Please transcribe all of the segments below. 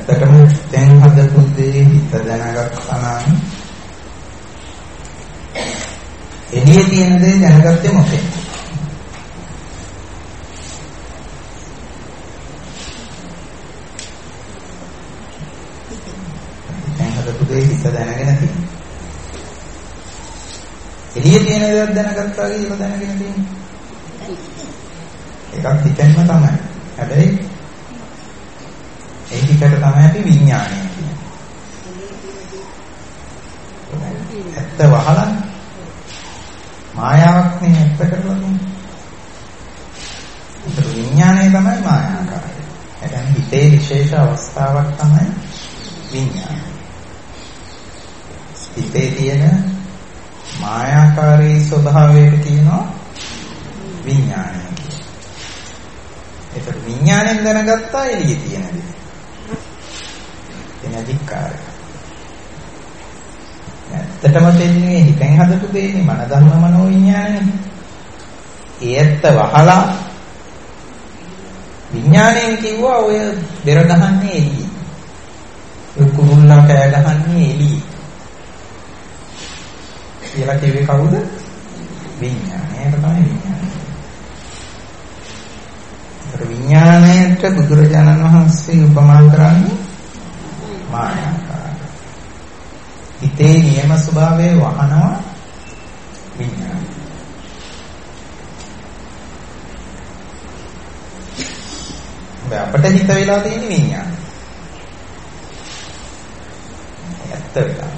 ඇත්තටම දැන් හදපු දේ හිත දැනගත්තා නම් එළියේ තියෙන දේ දැනගත්තේ මොකෙන්ද? දැන් හදපු දේ හිත දැනගෙන තියෙනවා. එළියේ තියෙන දේ දැනගත්තා කියලා දැනගෙන තියෙනවා. ඒකත් හිතෙන්ම තමයි. හැබැයි ඒ හිතට තමයි අපි විඥානය කියන්නේ. ඇත්ත වහලා මායාවක් නේ ඇත්ත කරන්නේ. ඒක විඥානය තමයි මායාකාරය. ඒ කියන්නේ හිතේ විශේෂ අවස්ථාවක් තමයි විඥානය. හිතේ තියෙන මායාකාරී ස්වභාවයට කියනවා විඥානය කියලා. ඒක විඥාණයෙන් දැනගත්තා එළියේ තියෙන දේ. අධිකාරය. ඇත්තටම දෙන්නේ හිතෙන් හදපු දෙන්නේ මන ධර්ම මනෝ විඥානනේ. ඒ ඇත්ත වහලා විඥාණයෙන් කිව්වා ඔය බෙර ගහන්නේ එළියේ. ඔය කුරුල්ලා කෑ ගහන්නේ එළියේ. කියලා කිව්වේ කවුද? විඥානය. ඒක තමයි විඥානය. ඒතර විඥාණයට බුදුරජාණන් වහන්සේ උපමා කරන්නේ මායාකාරය. හිතේ නියම ස්වභාවය වහනවා විඥානය. අපිට හිත වෙලා තියෙන විඥානය. ඇත්ත වෙලා.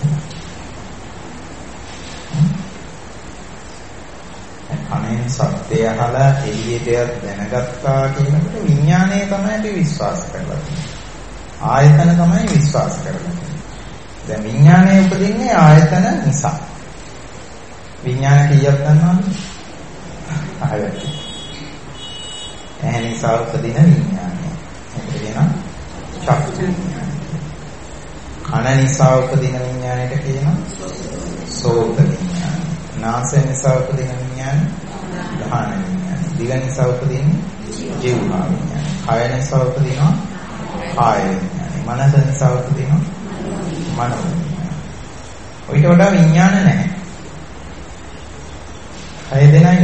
අනේ සත්‍ය අහලා එළියේ දෙයක් දැනගත්තා කියනකොට විඥානය තමයි අපි විශ්වාස කරලා තියෙන්නේ. ආයතන තමයි විශ්වාස කරන්නේ. දැන් විඥානය උපදින්නේ ආයතන නිසා. විඥාන කීයක් ගන්නවද? 6ක්. ඒ නිසා උපදින විඥානය. ඒකට කියනවා චක්කු විඥානය. කන නිසා උපදින විඥානයට කියනවා සෝත විඥානය. නාසය නිසා උපදින විඥානය ධාන විඥානය. දිව නිසා උපදින ජීවහා විඥානය. කය නිසා උපදිනවා කාය විඥානය. මනස නිසා උපදිනවා මනෝ විඥානය. ඔයිට වඩා විඥාන නැහැ. හය දෙනයි.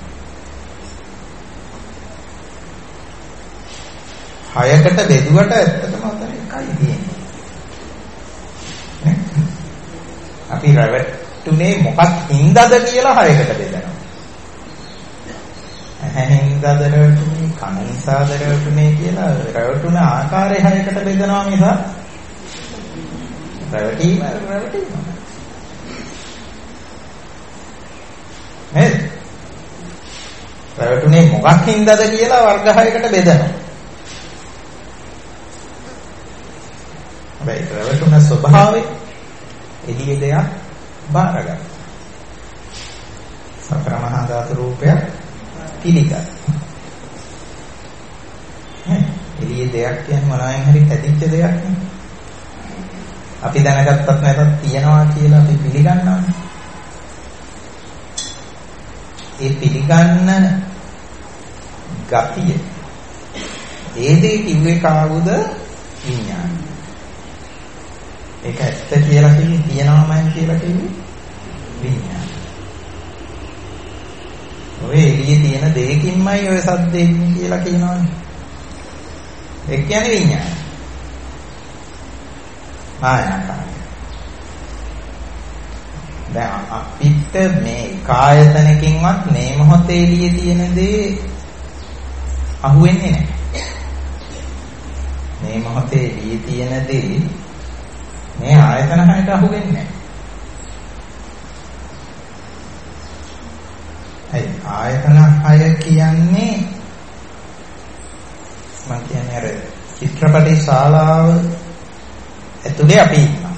හයකට බෙදුවට ඇත්තටම උතන එකයි තියෙන්නේ. අපි රැවටුනේ මොකක් හින්දාද කියලා හයකට බෙදනවා. හින්දාද රැවටුනේ කන නිසාද රැවටුනේ කියලා රැවටුන ආකාරය හයකට බෙදනවා මිස රැවටීම නේද? රැවටුනේ මොකක් හින්දාද කියලා වර්ග හයකට බෙදනවා. හැබැයි රැවටුන ස්වභාවය එළිය දෙයක් බාරගන්න. සතර මහා ධාතු රූපයක් පිළිගන්න. එළිය දෙයක් කියන්නේ මොනවායින් හරි හැදිච්ච දෙයක් නේ. අපි දැනගත්තත් නැතත් තියනවා කියලා අපි පිළිගන්නවා. ඒ පිළිගන්න ගතිය ඒ දේ කිව්වේ කාවුද? විඥානය. ඒක ඇත්ත කියලා කිව්වේ තියනවාමයි කියලා කිව්වේ විඥානය. ඔය එළියේ තියෙන දෙයකින්මයි ඔය සද්දෙන් කියලා කියනවනේ. ඒ කියන්නේ විඥානය. ආයතනය. දැන් අපිට මේ කායතනකින්වත් මේ මොහොතේ එළියේ තියෙන දේ අහුවෙන්නේ නැහැ. මේ මොහොතේ එළියේ තියෙන දේ මේ ආයතන හයට අහුවෙන්නේ නැහැ. ආයතන හය කියන්නේ මම කියන්නේ අර චිත්‍රපටි ශාලාව ඇතුලේ අපි ඉන්නවා.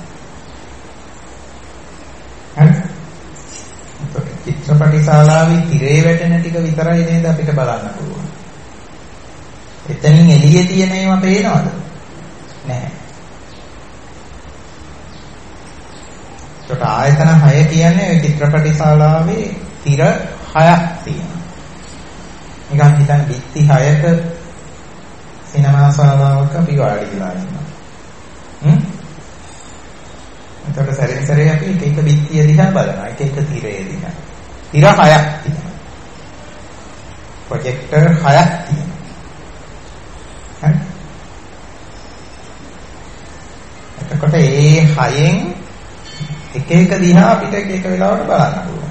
හරි? චිත්‍රපටි ශාලාවේ තිරේ වැටෙන ටික විතරයි නේද අපිට බලන්න පුළුවන්. එතනින් එළියේ තියෙන ඒවා පේනවද? නැහැ. ඒකට ආයතන 6 කියන්නේ ওই චිත්‍රපටි ශාලාවේ තිර 6ක් තියෙනවා. නිකන් හිතන්න බිත්ති 6ක සිනමා ශාලාවක අපි වාඩි වෙලා ඉන්නවා. එතකොට සැරෙන් සැරේ අපි එක එක බිත්තිය දිහා බලනවා. එක එක තිරය දිහා. තිර 6ක් තියෙනවා. ප්‍රොජෙක්ටර් 6ක් තියෙනවා. හරි. එතකොට මේ 6න් එක එක දිහා අපිට එක එක වෙලාවට බලන්න පුළුවන්.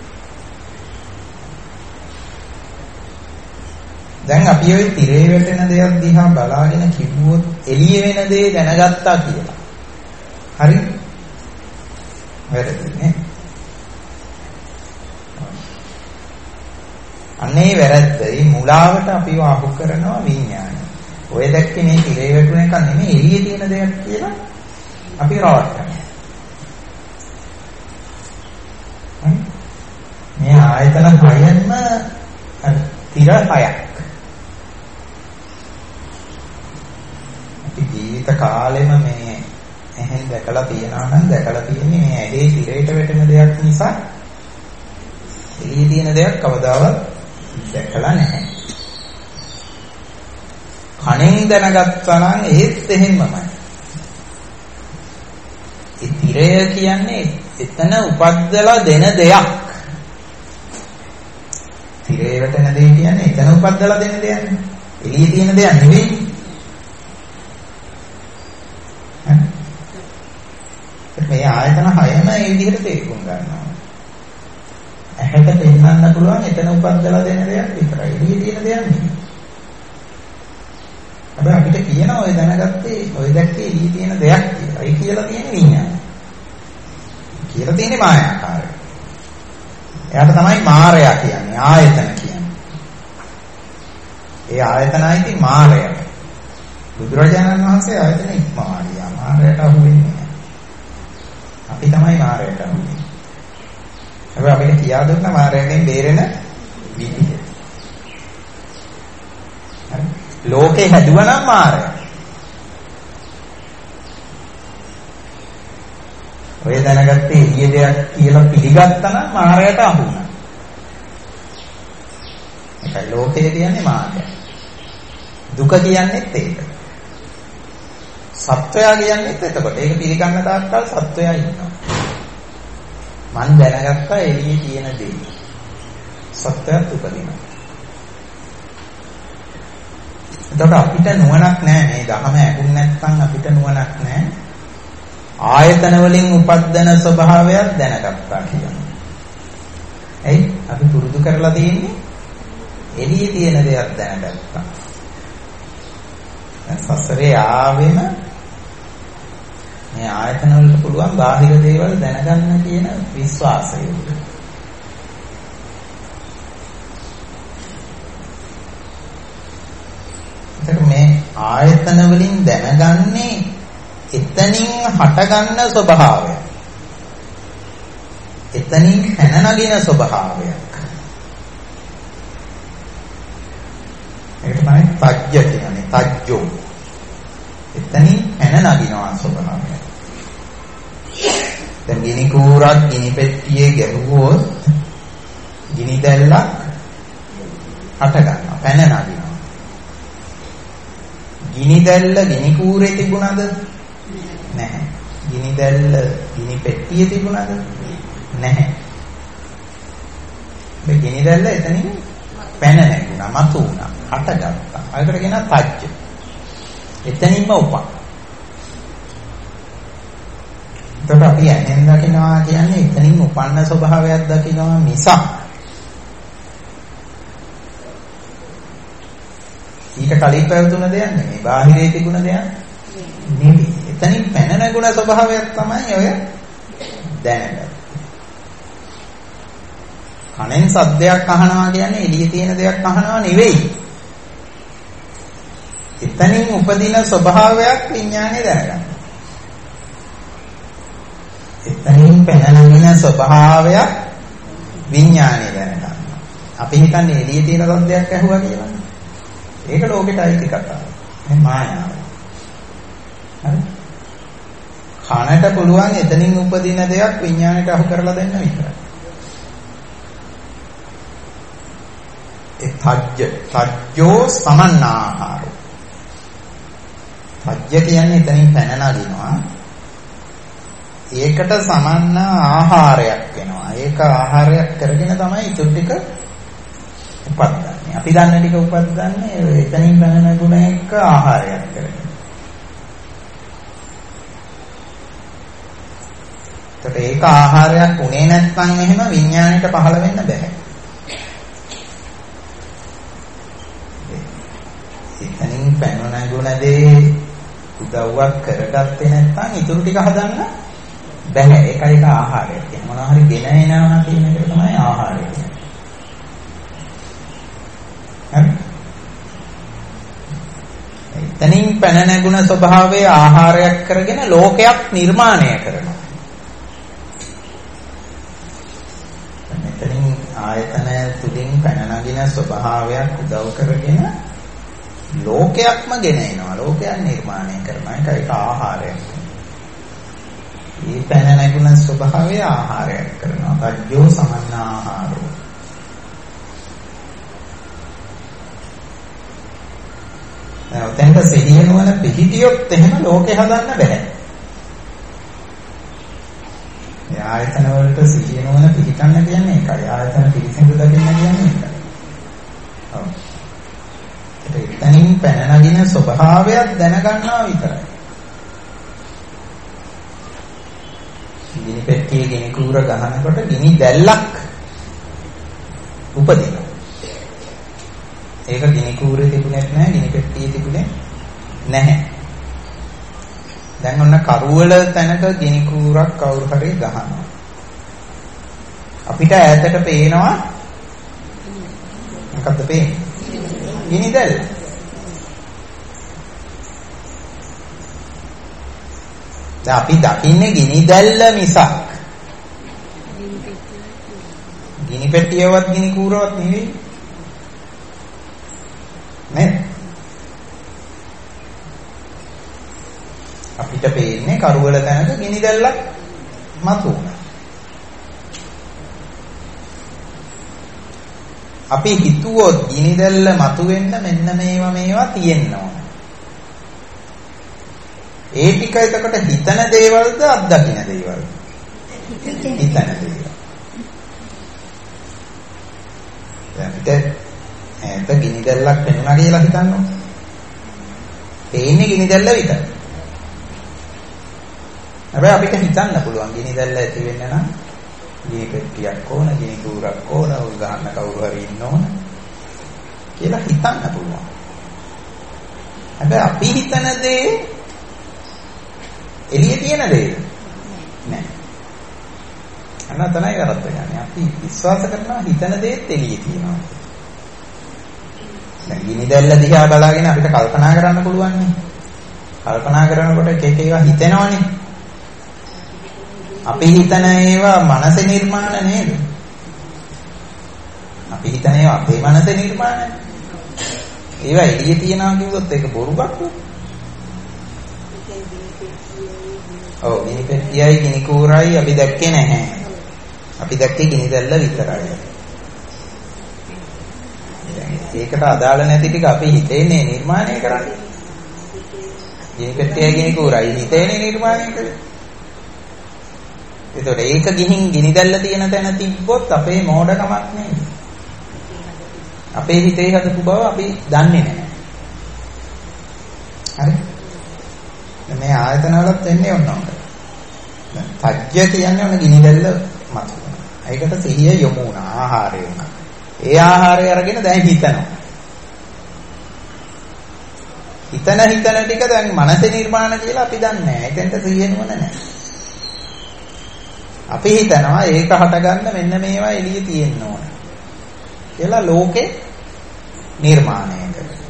දැන් අපි ওই තිරේ වැටෙන දෙයක් දිහා බලාගෙන කිව්වොත් එළිය වෙන දේ දැනගත්තා කියලා. හරි? වැරදිනේ. අන්නේ වැරද්දයි මුලාවට අපිව අහු කරනවා විඥානය. ඔය දැක්කේ මේ තිරේ වැටුන එක නෙමෙයි එළියේ තියෙන දෙයක් කියලා අපි රවට්ටනවා. මේ ආයතන 6න්ම තිර 6ක්. අපි ජීවිත කාලෙම මේ එහෙන් දැකලා තියනවා නම් දැකලා තියෙන්නේ මේ ඇහි තිරයට වැටෙන දෙයක් නිසා එළියේ තියෙන දෙයක් කවදාවත් දැකලා නැහැ. කණෙන් දැනගත්තා නම් ඒත් එහෙමමයි. ඒ තිරය කියන්නේ එතන උපද්දලා දෙන දෙයක්. තිරේ වැටෙන දේ කියන්නේ එතන උපද්දලා දෙන දෙයක්. එළියේ තියෙන දෙයක් නෙවෙයි. මේ ආයතන 6ම ඒ විදිහට තේරුම් ගන්නවා. ඇහැට පෙන්වන්න පුළුවන් එතන උපද්දලා දෙන දෙයක් විතරයි. එළියේ තියෙන දෙයක් නෙවෙයි. හැබැයි අපිට කියන ඔය දැනගත්තේ ඔය දැක්කේ එළියේ තියෙන දෙයක් කියලා. ඒ කියලා තියෙන විඤ්ඤාණය. කියලා තියෙන්නේ මායාකාරය. එයාට තමයි මායя කියන්නේ ආයතන කියන්නේ. ඒ ආයතනයි මායя. බුදුරජාණන් වහන්සේ ආයතන ඉක්මවා ගියා. මායයට අහු වෙන්නේ නැහැ. අපි තමයි මායයට අහු වෙන්නේ. හැබැයි අපිට කියා දුන්න මායයෙන් බේරෙන විදිහ. හරි. ලෝකේ හැදුවා නම් මායя. ඔය දැනගත්තේ ඊයේ දෙයක් කියලා පිළිගත්තා නම් මායයට අහු වුණා. ඒකයි ලෝකේ කියන්නේ මායя. දුක කියන්නේත් ඒක. සත්වයා කියන්නේත් එතකොට. ඒක පිළිගන්න තාක්කල් සත්වයා ඉන්නවා. මන් දැනගත්තා එළියේ තියෙන දේ. සත්‍යය උපදිනවා. එතකොට අපිට නුවණක් නැහැ මේ ධහම ඇහුන් නැත්නම් අපිට නුවණක් නැහැ. ආයතන වලින් උපද්දන ස්වභාවයක් දැනගත්තා කියන්නේ. එයි අපි පුරුදු කරලා තියෙන්නේ එළියේ තියෙන දේක් දැනගත්තා. දැන් සසරේ ආවෙම මේ ආයතන වලට පුළුවන් බාහිර දේවල් දැනගන්න කියන විශ්වාසය. එතකොට මේ ආයතන වලින් දැනගන්නේ එතනින් හටගන්න ස්වභාවය. එතනින් පැන නගින ස්වභාවයක්. ඒකට තමයි තජ්ජ කියන්නේ. තජ්ජෝ. එතනින් පැන නගිනවා ස්වභාවය. දැන් ගිනි කූරක් ගිනි පෙට්ටියේ ගැහුවොත් ගිනි දැල්ලක් හට ගන්නවා. පැන නගිනවා. ගිනි දැල්ල ගිනි කූරේ තිබුණාද? නැහැ. ගිනි දැල්ල ගිනි පෙට්ටියේ තිබුණාද? නැහැ. මේ ගිනි දැල්ල එතනින් පැන නැගුණා, මතු වුණා, හටගත්තා. ඒකට කියනවා තජ්ජ. එතනින්ම උපන්. එතකොට අපි ඇහෙන් දකිනවා කියන්නේ එතනින් උපන්න ස්වභාවයක් දකිනවා මිසක් ඊට කලින් පැවතුන දෙයක් නෙමෙයි. බාහිරේ තිබුණ දෙයක් නෙමෙයි. එතනින් පැන නැගුණ ස්වභාවයක් තමයි ඔය දැනගන්නේ. කනෙන් සද්දයක් අහනවා කියන්නේ එළියේ තියෙන දෙයක් අහනවා නෙවෙයි. එතනින් උපදින ස්වභාවයක් විඥානේ දැනගන්න. එතනින් පැන නැගින ස්වභාවයක් විඥානේ දැනගන්න. අපි හිතන්නේ එළියේ තියෙන සද්දයක් ඇහුවා කියලා. ඒක ලෝකෙට අයිති කතාව. මේ මායාව. හරි? කනට පුළුවන් එතනින් උපදින දෙයක් විඥාණයට අහු කරලා දෙන්න විතරයි. ඒ තජ්ජෝ සමන්නාහාරෝ. පජ්‍ය කියන්නේ එතනින් පැන නගිනවා. ඒකට සමන්න ආහාරයක් වෙනවා. ඒක ආහාරයක් කරගෙන තමයි ඊටු ටික උපදින්නේ. අපි දන්න ටික උපදින්නේ එතනින් පැන නගුණ එක ආහාරයක් කරගෙන. ඒකට ඒක ආහාරයක් උනේ නැත්නම් එහෙම විඥාණයට පහළ වෙන්න බෑ. එතනින් පැන නගුණ දේ උදව්වක් කරගත්තේ නැත්නම් ඊටු ටික හදන්න බෑ. ඒකයි ඒක ආහාරය කියන්නේ. මොනවා හරි ගෙන එනවා කියන එක තමයි ආහාරය කියන්නේ. හරි. එතනින් පැන නැගුණ ස්වභාවයේ ආහාරයක් කරගෙන ලෝකයක් නිර්මාණය කරනවා. එතනින් ආයතන තුලින් පැන නගින ස්වභාවයක් උදව් කරගෙන ලෝකයක්ම ගෙන එනවා. ලෝකයක් නිර්මාණය කරනවා. ඒක ආහාරයක්. මේ පැන නැගුණ ස්වභාවය ආහාරයක් කරනවා. තජ්ජෝ සමන්න ආහාරෝ. දැන් ඔතෙන්ට සිහිය නුවණ පිහිටියොත් එහෙම ලෝකේ හදන්න බෑ. ඒ ආයතන වලට සිහිය නුවණ පිහිටන්න කියන්නේ ඒකයි. ආයතන පිළිසිඳ දකින්න කියන්නේ ඒකයි. ඔව්. එතනින් පැන නගින ස්වභාවයක් දැනගන්නවා විතරයි. ගිනි පෙට්ටියේ ගිනි කූර ගහනකොට ගිනි දැල්ලක් උපදිනවා. ඒක ගිනි කූරේ තිබුණෙත් නැහැ, ගිනි පෙට්ටියේ තිබුණේ නැහැ. දැන් ඔන්න කරුවල තැනක ගිනි කූරක් කවුරු හරි ගහනවා. අපිට ඈතට පේනවා මොකද්ද පේන්නේ? ගිනි දැල්ල. දැන් අපි දකින්නේ ගිනි දැල්ල මිසක් ගිනි පෙට්ටියවත් ගිනි කූරවත් නෙවෙයි. නේ? අපිට පේන්නේ කරුවල තැනක ගිනි දැල්ලක් මතුවුණා. අපි හිතුවොත් ගිනි දැල්ල මතුවෙන්න මෙන්න මේවා තියෙන්න ඕන. ඒ ටික එතකොට හිතන දේවල්ද අත්දකින්න දේවල්ද? හිතන දේවල්. දැන් ගිනි දැල්ලක් පෙනුණා කියලා හිතන්නකො. පේන්නේ ගිනි දැල්ල විතරයි. හැබැයි අපිට හිතන්න පුළුවන් ගිනි දැල්ල ඇති වෙන්න නම් ගිනි පෙට්ටියක් ඕන, ගිනි කූරක් ඕන, උල් ගහන්න කවුරු හරි ඉන්න ඕන කියලා හිතන්න පුළුවන්. හැබැයි අපි හිතන දේ එළියේ තියෙන දේ නෑ. අන්න තමයි වැරද්ද යන්නේ. අපි විශ්වාස කරනවා හිතන දේත් එළියේ තියෙනවා. දැන් ගිනි දැල්ල දිහා බලාගෙන අපිට කල්පනා කරන්න පුළුවන් නේ. කල්පනා කරනකොට එක ඒවා හිතෙනවනේ. අපි හිතන ඒවා මනසේ නිර්මාණ නේද? අපි හිතන ඒවා අපේ මනසේ නිර්මාණ. ඒවා එළියේ තියනවා කිව්වොත් ඒක බොරුවක් නේ. ඔව් ගිනි පෙට්ටියයි ගිනි කූරයි අපි දැක්කේ නැහැ. අපි දැක්කේ ගිනි දැල්ල විතරයි. ඒකට අදාළ නැති ටික අපි හිතේනේ නිර්මාණය කරන්නේ. ගිනි පෙට්ටියයි ගිනි කූරයි හිතේනේ නිර්මාණය කරන්නේ. ඒතකොට ඒක ගිහින් ගිනි දැල්ල තියෙන තැන තිබ්බොත් අපේ මෝඩකමක් නෙවෙයි. අපේ හිතේ හදපු බව අපි දන්නේ නැහැ. හරි? මේ ආයතන වලත් වෙන්නේ ඔන්නෝක. දැන් තජ්ජ කියන්නේ ඔන්න ගිනි දැල්ල මත. ඒකට සිහිය යොමු වුණා, ආහාරය වුණා. ඒ ආහාරය අරගෙන දැන් හිතනවා. හිතන ටික දැන් මනසේ නිර්මාණ කියලා අපි දන්නේ නැහැ. එතෙන්ට සිහිය නුවණ නැහැ. අපි හිතනවා ඒක හටගන්න මෙන්න මේවා එළියේ තියෙන්න ඕන කියලා ලෝකේ නිර්මාණය කරනවා.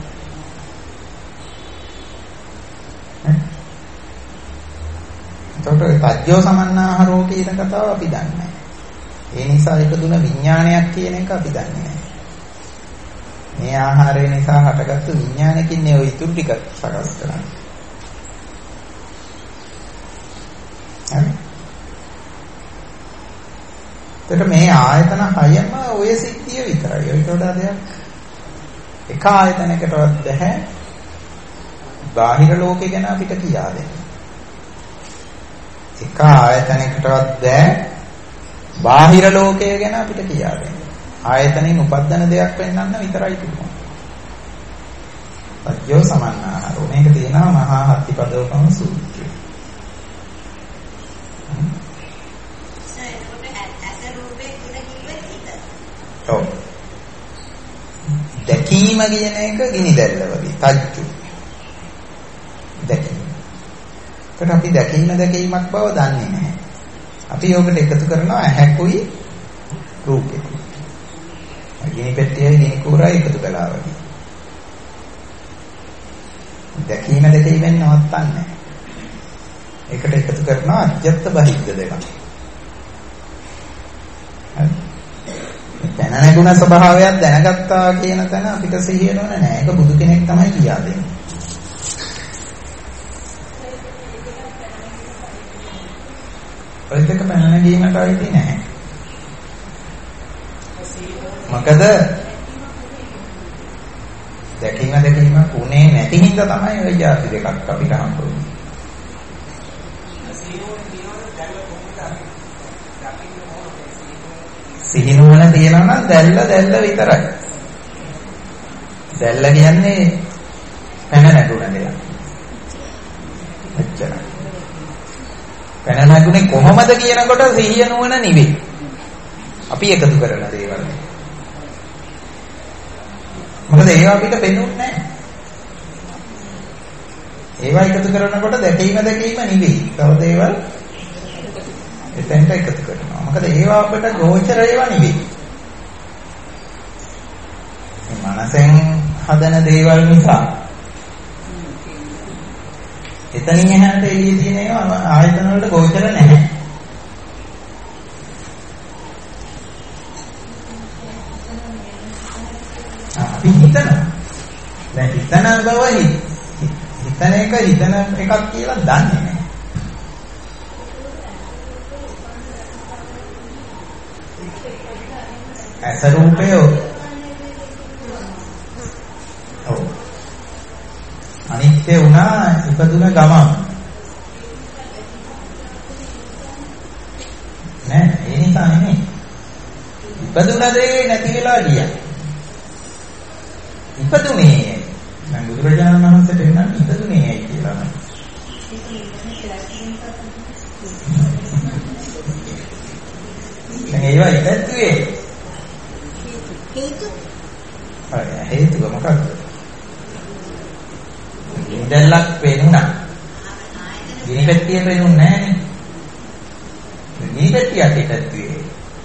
එතකොට තජ්ජෝ සමන්නාහරෝ කියන කතාව අපි දන්නේ නැහැ. ඒ නිසා ඒක දුන විඥානයක් කියන එක අපි දන්නේ නැහැ. මේ ආහාරය නිසා හටගත්තු විඥානකින් නේ ඔය ඉතුරු ටික සකස් කරන්නේ. හරි. එතකොට මේ ආයතන හයම ඔය සිද්ධිය විතරයි. ඒකට වඩා දෙයක් එක ආයතනයකටවත් බෑ බාහිර ලෝකේ ගැන අපිට කියා දෙන්න. එක ආයතනයකටවත් බෑ බාහිර ලෝකය ගැන අපිට කියා දෙන්න. ආයතනෙන් උපදින දෙයක් වෙන්නන්න විතරයි පුළුවන්. සත්‍යෝ සමන්නාහාරෝ මේක තියෙනවා මහා හත්තිපදෝපම සූත්‍රය. ඔව්. දැකීම කියන එක ගිනි දැල්ල වගේ තජ්ජු. දැකීම. ඒකට අපි දැකීමක් බව දන්නේ නැහැ. අපි යෝගට එකතු කරනවා ඇහැකුයි රූපෙකුයි. ගිනි පෙට්ටියයි ගිනි කූරයි එකතු කළා වගේ. දැකීම දෙකෙන් නවත්තන්නේ. ඒකට එකතු කරනවා අජ්ජත් බහිද්ද දෙක. හරි. දැන නැගුණ ස්වභාවයක් දැනගත්තා කියන තැන අපිට සිහිය නෝන නෑ. ඒක බුදු කෙනෙක් තමයි කියා දෙන්නේ. ඔයක පැන නැගීමට අයිති නැහැ. මොකද දැකීමක් උනේ නැති හින්දා තමයි ওই જાති දෙකක් අපිට හම්බුනේ. සිහිනුවන තියනවා නම් දැල්ල විතරයි. දැල්ල කියන්නේ පැන නැගුණ දෙයක්. එච්චරයි. පැන නැගුණේ කොහොමද කියනකොට සිහිය නුවණ නෙවෙයි. අපි එකතු කරන දේවල්. මොකද ඒවා අපිට පෙනුන්නේ නැහැ. ඒවා එකතු කරනකොට දැකීම නෙවෙයි. තව දේවල් එතෙන්ට එකතු කරනවා. මොකද ඒවා අපිට ගෝචර ඒවා නෙවෙයි. මේ මනසෙන් හදන දේවල් නිසා එතනින් එහාට එළියේ තියෙන ඒවා ආයතන වලට ගෝචර නැහැ. අපි හිතනවා. දැන් හිතන බව හිතන එකක් කියලා දන්නේ නැහැ. ඇස රූපය ඔව් අනිත්‍ය වුණා ඉපදුන ගමන් නෑ ඒ නිසා නෙමෙයි ඉපදුන දේ නැති වෙලා ගියා ඉපදුනේ දැන් බුදුරජාණන් වහන්සේට එන්න ඉපදුනේ ඇයි කියලා නම් දැන් ඒවා ඉපැත්තුවේ හේතුව මොකක්ද? ගිනිදැල්ලක් පේනුණා. ගිනි පෙට්ටිය පේනුන්නේ නැහනේ. ගිනි පෙට්ටියක් හිටද්දී.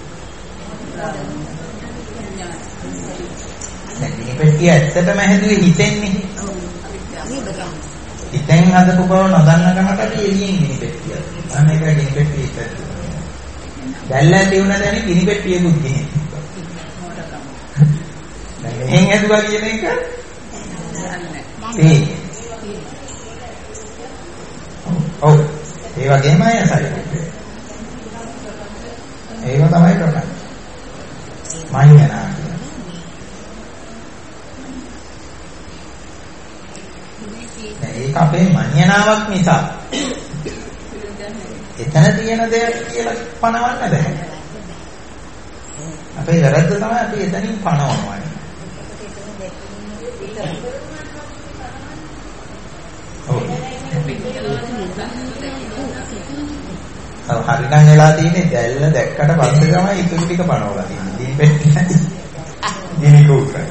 දැන් ගිනි පෙට්ටිය ඇත්තටම හැදුවේ හිතෙන්නේ. හිතෙන් හදපු බව නොදන්න කමට අපි එළියෙන් ගිනි පෙට්ටිය. අන්න ඒක ගිනි පෙට්ටිය හිටද්දී. දැල්ල ඇති වුණා දැන් ගිනි පෙට්ටියකුත් ගිනි. එහෙන් ඇදුවා කියන එක ඔව් ඒ වගේමයි අසයි. ඒව තමයි කරන්නේ. මඤ්ඤණා කියන්නේ. ඒක අපේ මඤ්ඤණාවක් නිසා. එතන තියෙන දෙයක් කියලා පනවන්න බෑ. අපේ වැරද්ද තමයි අපි එතනින් පනවනවා. හරිනම් වෙලා තියෙන්නේ දැල්ල දැක්කට පස්සේ තමයි ඉතුරු ටික පනවලා තියෙන්නේ. ගිනි පෙට්ටිය. ගිනි කූරයි.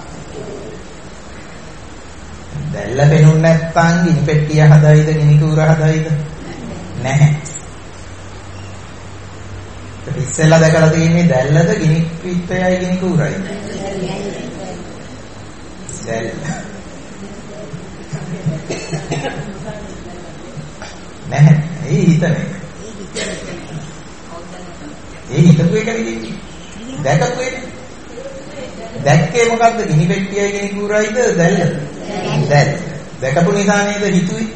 දැල්ල පෙනුන්නේ නැත්නම් ගිනි පෙට්ටිය හදයිද ගිනි කූර හදයිද? නැහැ. ඉස්සෙල්ලා දැකලා තියෙන්නේ දැල්ලද ගිනි පිටයයි ගිනි කූරයි. දැල්ල. නැහැ. ඒ හිතන්නේ. ඒ හිතපු එක නෙවෙයි. දැකපු එක. දැක්කේ මොකද්ද? ගිනි පෙට්ටියයි ගිනි කූරයිද දැල්ලද? දැල්ල. දැකපු නිසා නේද හිතුවේ?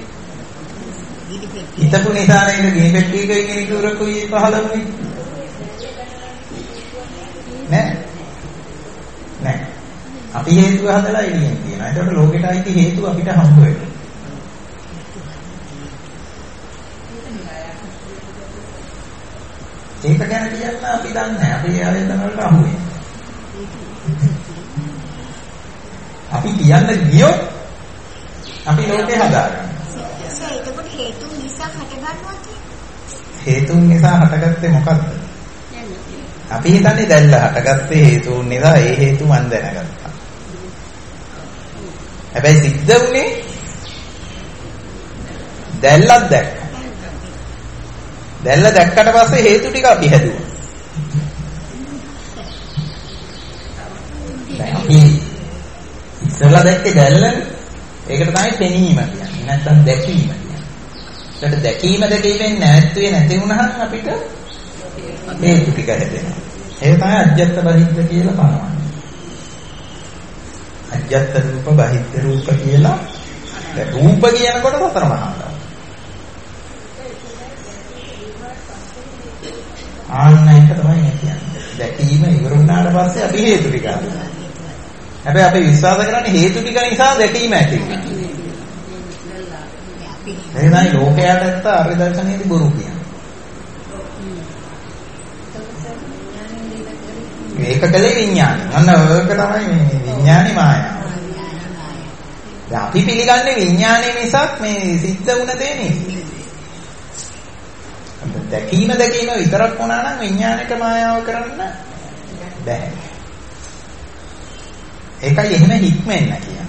හිතපු නිසා නේද ගිනි පෙට්ටියකයි ගිනි කූරකුයි පහළවුනේ? නෑ. අපි හේතුව හදලා එළියෙන් තියනවා. ඒකට ලෝකෙට අයිති හේතුව අපිට හම්බ වෙනවා. ගැන කියන්න අපි දන්නේ නැහැ. අපි ආයෙත් වලට අහු වෙනවා. අපි කියන්න ගියොත් අපි ලෝකේ හදාගන්නවා. ඒකට හේතුන් නිසා හටගන්නවා කියන්නේ. හේතුන් නිසා හටගත්තේ මොකද්ද? අපි හිතන්නේ දැල්ල හටගත්තේ හේතුන් නිසා. ඒ හේතු මන් දැනගත්තා. හැබැයි සිද්ධ වුණේ දැල්ලක් දැක්කා. දැල්ල දැක්කට පස්සේ හේතු ටික අපි හැදුවා. දැන් අපි ඉස්සෙල්ලා දැක්කේ දැල්ලනේ. ඒකට තමයි පෙනීම කියන්නේ. නැත්නම් දැකීම කියන්නේ. ඒකට දැකීමෙන් නැවැත්තුවේ නැති වුණහම අපිට හේතු ටික හැදෙනවා. ඒක තමයි අජ්ජත් බහිද්ද කියලා පනවන්නේ. අජ්ජත් රූප බහිද්ද රූප කියලා. දැන් රූප කියනකොට සතර මහා ධාතු. ආන්න එක තමයි මේ කියන්නේ. දැකීම ඉවර වුණාට පස්සේ අපි හේතු ටික හදනවා. හැබැයි අපි විශ්වාස කරන්නේ හේතු ටික නිසා දැකීම ඇති වෙනවා. එහෙනම් ලෝකයට ඇත්ත ආර්ය දර්ශනයේදී බොරු කියන්නේ. මේක කලේ විඥානය. අන්න ඒක තමයි මේ විඥානි මායාව. දැන් අපි පිළිගන්නේ විඥානය මිසක් මේ සිද්ධ වුණ දේ නෙවෙයි. දැකීම විතරක් වුණා නම් විඥානික මායාව කරන්න බෑ. ඒකයි එහෙම හික්මෙන්න කියන්නේ.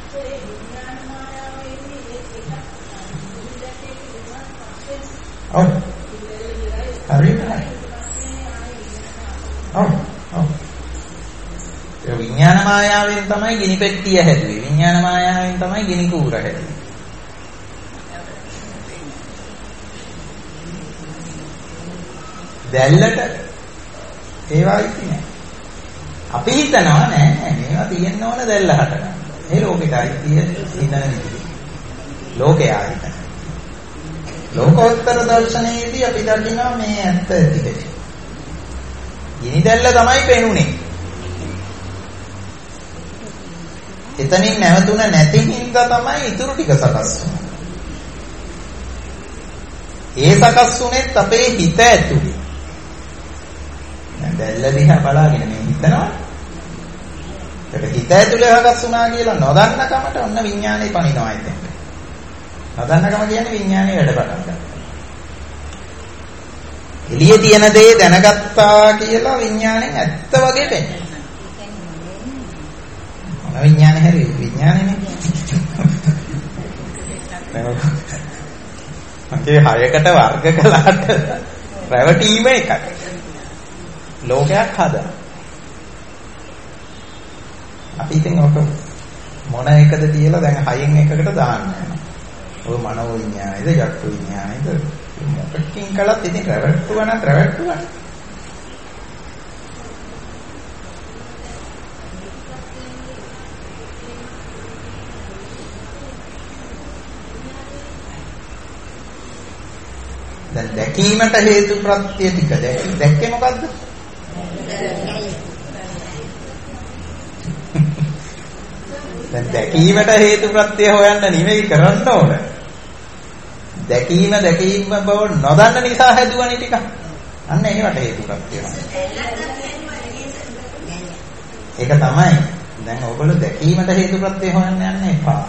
ඔව්. හරියට. ඔව්. ඒ විඥාන මායාවෙන් තමයි ගිනි පෙට්ටිය හැදුවේ. විඥාන මායාවෙන් තමයි ගිනි කූර හැදුවේ. දැල්ලට ඒවා ඉති නෑ. අපි හිතනවා නෑ මේවා තියෙන්න ඕන දැල්ල හටගන්න. ඒ ලෝකෙට අයිතිය ඉඳන විදිහ. ලෝකයා හිතන. ලෝකෝත්තර දර්ශනයේදී අපි දකිනවා මේ ඇත්ත ටික. ගිනි දැල්ල තමයි පෙනුනේ. එතනින් නැවතුන නැති හින්දා තමයි ඊටු ටික සකස් වුනේ. ඒ සකස් වුනේත් අපේ හිත ඇතුලේ. දැල්ල දිහා බලාගෙන මේ හිතනවා. ඒක හිත ඇතුලේ හකස් වුණා කියලා නොදන්න කමට ඔන්න විඥානේ පනිනවා ඉතින්. නොදන්නකම කියන්නේ විඥානේ වැඩ පටන් ගන්නවා. එළියේ තියෙන දේ දැනගත්තා කියලා විඥාණයෙන් ඇත්ත වගේ පෙන්නේ. මොන විඥානේ හැරි විඥානේනේ. මගේ 6කට වර්ග කළාට රැවටීම එකයි. ලෝකයක් හදන. අපි ඉතින් ඔක මොන එකද කියලා දැන් 6න් එකකට දාන්න යනවා. ඔය මනෝ විඥානයද, චක්කු විඥානයද මොකකින් කළත් ඉතින් රැවට්ටුවා. දැන් දැකීමට හේතු ප්‍රත්‍ය ටික දැක්කේ මොකද්ද? දැන් දැකීමට හේතු ප්‍රත්‍ය හොයන්න නෙවෙයි කරන්න ඕන. දැකීම බව නොදන්න නිසා හැදුවනේ ටික. අන්න ඒවට හේතු ප්‍රත්‍ය. ඒක තමයි. දැන් ඔයගොල්ලෝ දැකීමට හේතු ප්‍රත්‍ය හොයන්න යන්න එපා.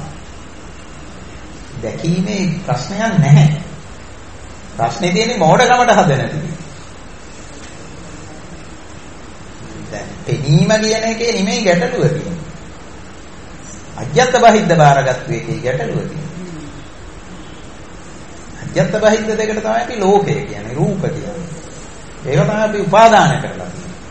දැකීමේ ප්‍රශ්නයක් නැහැ. ප්‍රශ්නේ තියෙන්නේ මෝඩකමට හදන ටික. දැන් පෙනීම කියන එකේ නෙමෙයි ගැටලුව තියෙන්නේ. අජ්ජත් බහිද්ද බාරගත්තු එකේ ගැටලුව තියෙන්නේ. අජ්ජත් බහිද්ද දෙකට තමයි අපි ලෝකය කියන්නේ රූප කියන්නේ. ඒක තමයි අපි උපාදාන කරලා තියෙන්නේ.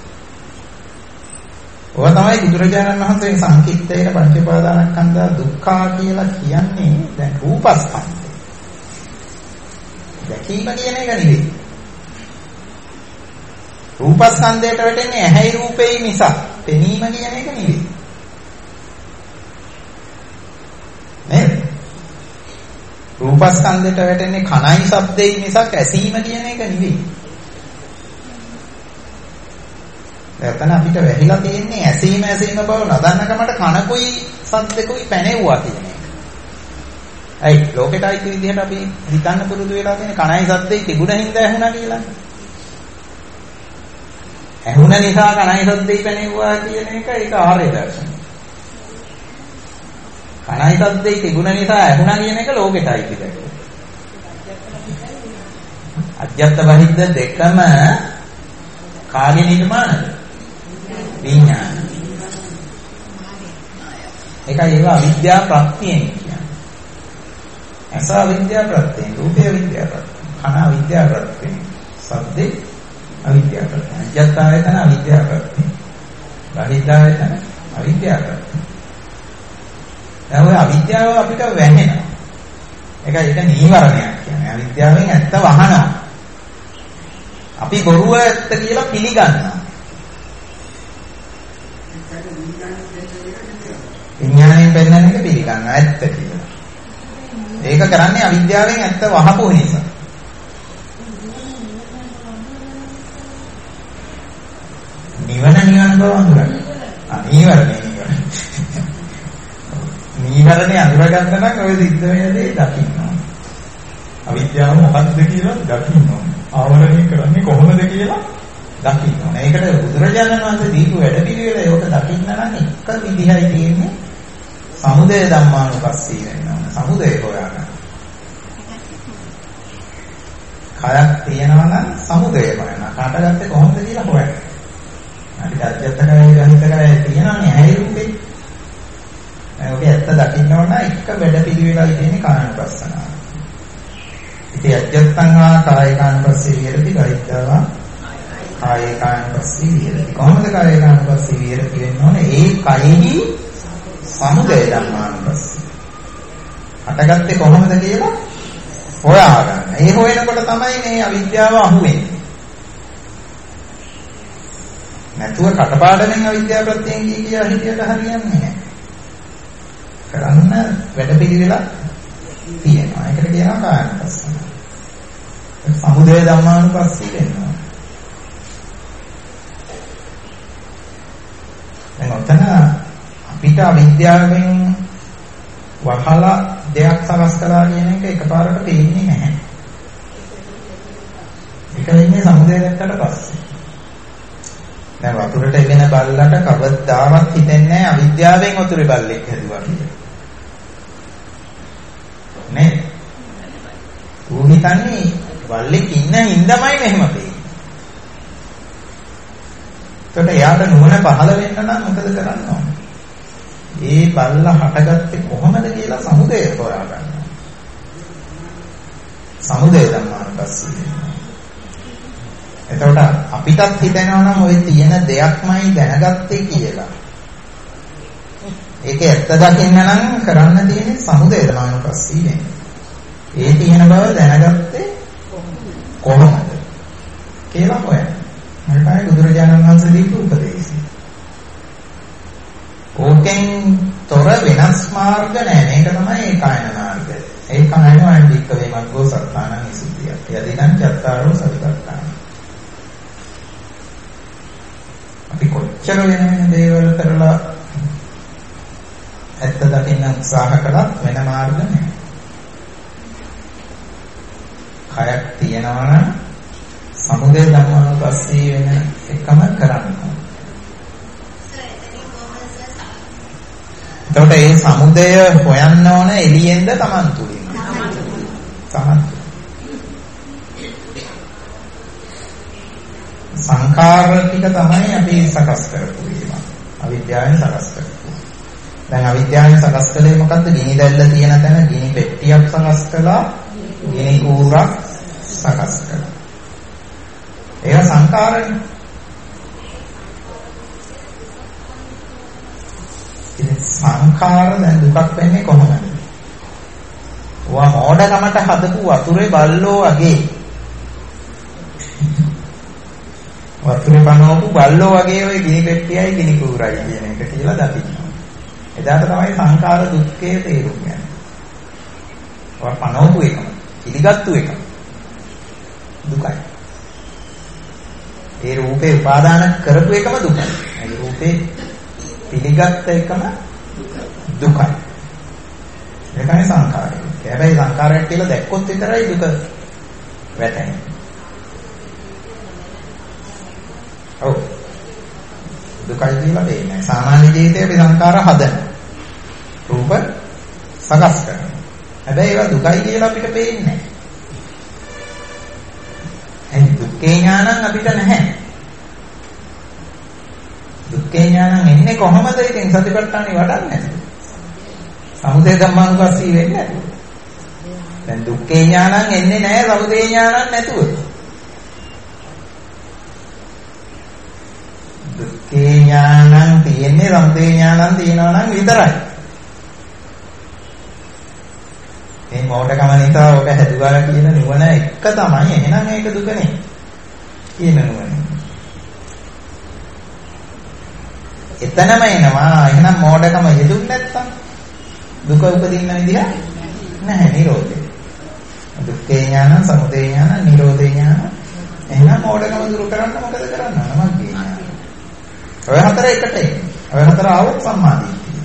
ඔය තමයි බුදුරජාණන් වහන්සේ සංකිට්ඨේන පංච උපාදානස්කන්ධා දුක්ඛා කියලා කියන්නේ දැන් රූපස්කන්ධ. දැකීම කියන එක නෙවෙයි. රූපස්කන්ධයට වැටෙන්නේ ඇහැයි රූපෙයි මිසක් පෙනීම කියන එක නෙවෙයි. නේද? රූපස්කන්ධයට වැටෙන්නේ කනයි ශබ්දෙයි මිසක් ඇසීම කියන එක නෙවෙයි. එතන අපිට වැහිලා තියෙන්නේ ඇසීම බව නොදන්නකමට කනකුයි ශබ්දකුයි පැනෙවුවා කියන එක. ඇයි ලෝකෙට අයිති විදිහට අපි හිතන්න පුරුදු වෙලා තියෙන කණයි සද්දේ තිබුණ හින්දා ඇහුණා කියලා. ඇහුණ නිසා කණයි සද්දේ පැනෙවුවා කියන එක ඒක ආර්ය දර්ශනය. කණයි සද්දේ තිබුණ නිසා ඇහුණා කියන එක ලෝකෙටයි පිටකේ. අජ්ජත් බහිද්ද දෙකම කාගේ නිර්මාණද? විඥාන. ඒකයි ඒවා අවිද්‍යා ප්‍රත්‍යයෙන් කියන්නේ. ඇස අවිද්‍යා ප්‍රත්‍යයෙන්, රූපය අවිද්‍යා ප්‍රත්‍යයෙන්, කන අවිද්‍යා ප්‍රත්‍යයෙන්, සද්දේ අවිද්‍යා ප්‍රත්‍යයෙන්, අජ්ජත් ආයතන අවිද්‍යා ප්‍රත්‍යයෙන්, බහිද්ද ආයතන අවිද්‍යා ප්‍රත්‍යයෙන්. දැන් ඔය අවිද්‍යාව අපිට වැහෙනවා. ඒක නීවරණයක් කියන්නේ. අවිද්‍යාවෙන් ඇත්ත වහනවා. අපි බොරුව ඇත්ත කියලා පිළිගන්නවා. විඥාණයෙන් පෙන්නන එක පිළිගන්නවා ඇත්ත කියලා. ඒක කරන්නේ අවිද්‍යාවෙන් ඇත්ත වහපු නිසා. නිවන බව අඳුරගන්න. නීවරණේ අඳුරගන්න නම් ඔය සිද්ධ වෙන දේ දකින්න ඕනේ. අවිද්‍යාව මොකක්ද කියලා දකින්න ඕනේ. ආවරණය කරන්නේ කොහොමද කියලා දකින්න ඕනේ. ඒකට බුදුරජාණන් වහන්සේ දීපු වැඩපිළිවෙල ඒක දකින්න නම් එක විදිහයි තියෙන්නේ. සමුදය ධම්මානුපස්සී වෙනවා. සමුදය හොයාගන්න. කයක් තියෙනවා නම් සමුදය හොයන්න. කාටගත්තේ කොහොමද කියලා හොයන්න. අපිට අජත්තකය ගහිතකය තියෙනවානේ ඇයි රූපේ. ඔක ඇත්ත දකින්න ඕන එක වැඩපිළිවෙලයි තියෙන්නේ කායනුපස්සනාව. ඉතින් අජත්තං වා කායිකානුපස්සී විහෙරති ගහිතවා කායිකානුපස්සී විහෙරති. කොහොමද කායිකානුපස්සී විහෙරති වෙන්න ඕනේ? ඒ කයෙහි සමුදය ධම්මානුපස්සී. හටගත්තේ කොහොමද කියලා හොයාගන්න. ඒ හොයනකොට තමයි මේ අවිද්‍යාව අහුවෙන්නේ. නැතුව කටපාඩමෙන් අවිද්‍යාව ප්‍රත්‍යයෙන් කිය හිතියට හරියන්නේ නැහැ. කරන්න වැඩපිළිවෙලක් තියෙනවා. ඒකට කියනවා කායනුපස්සන. සමුදය ධම්මානුපස්සී වෙනවා. දැන් ඔතන අපිට අවිද්‍යාවෙන් වහලා දෙයක් සකස් කළා කියන එක එකපාරට පේන්නේ නැහැ. ඒක ඉන්නේ සමුදය දැක්කට පස්සේ. දැන් වතුරට එගෙන බල්ලට කවදාවත් හිතෙන්නේ නැහැ අවිද්‍යාවෙන් වතුරේ බල්ලෙක් හැදුවා කියලා. නේ? ඌ හිතන්නේ බල්ලෙක් ඉන්න හින්දාමයි මෙහෙම වෙන්නේ. ඒකට එයාට නුවණ පහළ වෙන්න නම් මොකද කරන්න ඕනේ? ඒ බල්ලා හටගත්තේ කොහොමද කියලා සමුදය හොයාගන්න. සමුදය ධම්මානුපස්සී. එතකොට අපිටත් හිතෙනවා නම් ওই තියෙන දෙයක්මයි දැනගත්තේ කියලා. ඒක ඇත්ත දකින්න නම් කරන්න තියෙන්නේ සමුදය ධම්මානුපස්සී වෙන්නේ. ඒ තියෙන බව දැනගත්තේ කොහොමද කියලා හොයන්න. මේකයි බුදුරජාණන් වහන්සේ දීපු උපදේශය. ඕකෙන් තොර වෙනස් මාර්ග නැහැ. මේක තමයි ඒකායන මාර්ගය. ඒකායන වන්දික වේමග්ගෝ සත්තානං විසුද්ධිය. යදිදං චත්තාරෝ සතිපට්ඨාන. අපි කොච්චර වෙන දේවල් කරලා ඇත්ත දකින්න උත්සාහ කළත් වෙන මාර්ග නැහැ. කයක් තියනවා නම් සමුදය ධම්මානුපස්සී වෙන එකම කරන්න. එතකොට මේ සමුදය හොයන්න ඕන එළියෙන්ද Taman තුලින්? Taman. සංඛාර ටික තමයි අපි සකස් කරපු ඒවා. අවිද්‍යාවෙන් සකස් කරපු. දැන් අවිද්‍යාවෙන් සකස් කළේ මොකද්ද? ගිනි දැල්ල තියෙන තැන ගිනි පෙට්ටියක් සකස් කළා, ගිනි කූරක් සකස් කළා. ඒක සංඛාරනේ. ඉතින් සංඛාර දැන් දුකක් වෙන්නේ කොහොමද? ඔයා මෝඩකමට හදපු වතුරේ බල්ලෝ වගේ. වතුරේ පනවපු බල්ලෝ වගේ ওই ගිනි පෙට්ටියයි ගිනි කූරයි කියන එක කියලා දකින්න. එදාට තමයි සංඛාර දුක්ඛයේ තේරුම් ගන්න. ඔයා පනවපු එකම, පිළිගත්තු එකම දුකයි. ඒ රූපේ උපාදාන කරපු එකම දුකයි. ඒ රූපේ පිළිගත් එකම දුකයි. ඒකයි සංඛාරය. හැබැයි සංඛාරයක් කියලා දැක්කොත් විතරයි දුක වැටෙන්නේ. ඔව් දුකයි කියලා දෙන්නේ. සාමාන්‍ය ජීවිතයේ අපි සංකාර හදනවා. රූප සකස් කරනවා. හැබැයි ඒවා දුකයි කියලා අපිට පේන්නේ නැහැ. එහෙනම් දුක්ඛේ ඥානං අපිට නැහැ. දුක්ඛේ ඥානං එන්නේ කොහොමද? ඉතින් සතිපට්ඨානෙ වඩන්නේ නැද්ද? සමුදය ධම්මානුපස්සී වෙන්නේ නැද්ද? දැන් දුක්ඛේ ඥානං එන්නේ නැහැ සමුදය ඥානං නැතුව. දුක්ඛේ ඥානං තියෙන්නේ සමුදය ඥානං තියෙනවා නම් විතරයි. මේ මොඩකම නිසා ඔක හැදුවා කියන නුවණ එක තමයි. එහෙනම් ඒක දුක නේ. කියන නුවණ. එතනම එනවා. එහෙනම් මොඩකම යෙදුන්නේ නැත්තම් දුක උපදින්න විදිහ නැහැ. නිරෝධය. දුක්ඛේ ඥානං, සමුදය ඥානං, නිරෝධේ ඥානං. එහෙනම් මොඩකම දුරු කරන්න මොකද කරන්න ඕන? මග්ගේ ඥානං. ඔය හතර එකට එන්නේ. ඔය හතර આવොත් සම්මාදිට්ඨිය.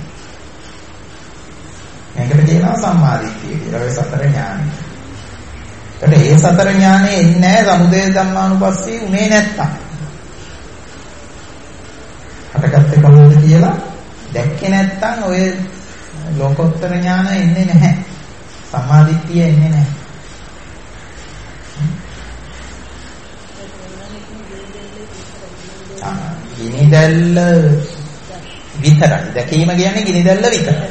මේකට කියනවා සම්මාදිට්ඨිය කියලා. ඔය සතර ඥානෙ. ඒකට ඒ සතර ඥානෙ එන්නේ නැහැ සමුදය ධම්මානුපස්සී උනේ නැත්තම්. හටගත්තේ කොහොමද කියලා දැක්කේ නැත්තම් ඔය ලෝකෝත්තර ඥාන එන්නේ නැහැ. සම්මාදිට්ඨිය එන්නේ නැහැ. ගිනි දැල්ල විතරයි. දැකීම කියන්නේ ගිනි දැල්ල විතරයි.